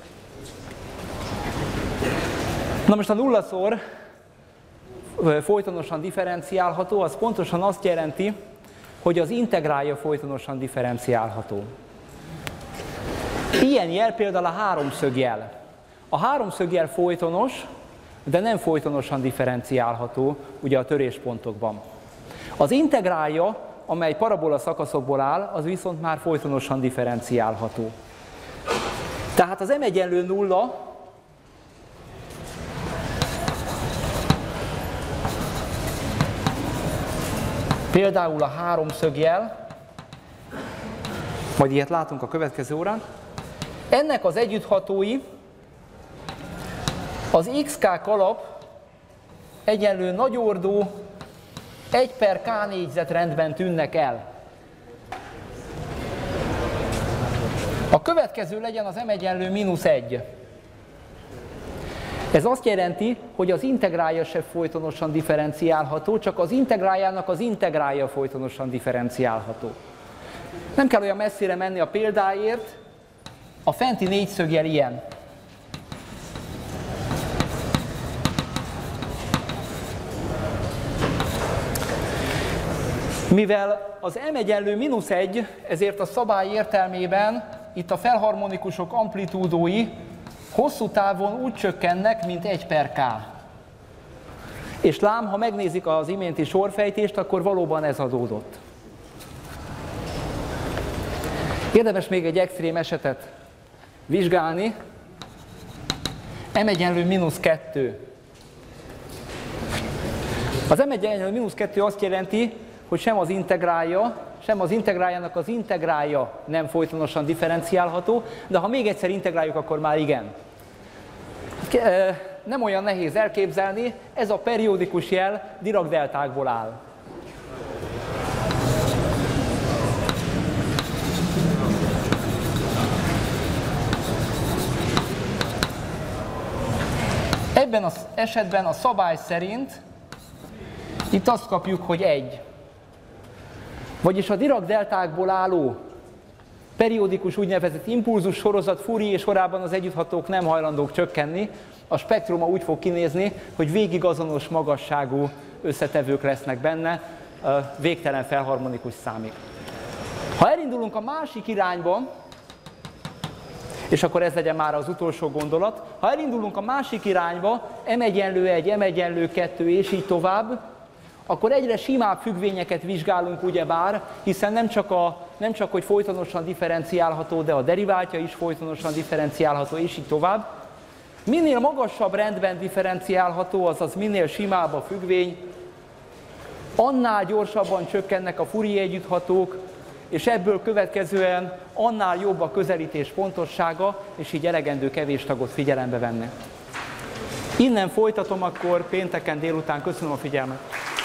Na most a nullaszor folytonosan differenciálható, az pontosan azt jelenti, hogy az integrálja folytonosan differenciálható. Ilyen jel például a háromszögjel. A háromszögjel folytonos, de nem folytonosan differenciálható ugye a töréspontokban. Az integrálja, amely parabola szakaszokból áll, az viszont már folytonosan differenciálható. Tehát az m egyenlő nulla például a háromszögjel, majd ilyet látunk a következő órán, ennek az együtthatói az xk alap egyenlő nagyordó egy per k négyzetrendben tűnnek el. A következő legyen az m egyenlő mínusz egy. Ez azt jelenti, hogy az integrálja se folytonosan differenciálható, csak az integráljának az integrálja folytonosan differenciálható. Nem kell olyan messzire menni a példáért, a fenti négyszögjel ilyen. Mivel az m egyenlő mínusz egy, ezért a szabály értelmében itt a felharmonikusok amplitúdói hosszú távon úgy csökkennek, mint egy per k. És lám, ha megnézik az iménti sorfejtést, akkor valóban ez adódott. Érdemes még egy extrém esetet vizsgálni. M egyenlő mínusz kettő. Az m egyenlő mínusz kettő azt jelenti, hogy sem az integrálja, sem az integráljának az integrálja nem folytonosan differenciálható, de ha még egyszer integráljuk, akkor már igen. Nem olyan nehéz elképzelni, ez a periódikus jel Dirac-deltákból áll. Ebben az esetben a szabály szerint itt azt kapjuk, hogy egy. Vagyis a Dirac-deltákból álló periódikus úgynevezett impulzus sorozat Fourier sorában az együtthatók nem hajlandók csökkenni, a spektruma úgy fog kinézni, hogy végig azonos magasságú összetevők lesznek benne, végtelen felharmonikus számig. Ha elindulunk a másik irányba, és akkor ez legyen már az utolsó gondolat, ha elindulunk a másik irányba, m egyenlő egy, m egyenlő kettő és így tovább, akkor egyre simább függvényeket vizsgálunk ugyebár, hiszen nem csak, a, nem csak hogy folytonosan differenciálható, de a deriváltja is folytonosan differenciálható, és így tovább. Minél magasabb rendben differenciálható, azaz minél simább a függvény, annál gyorsabban csökkennek a Fourier együtthatók, és ebből következően annál jobb a közelítés pontossága, és így elegendő kevés tagot figyelembe venni. Innen folytatom akkor pénteken délután. Köszönöm a figyelmet!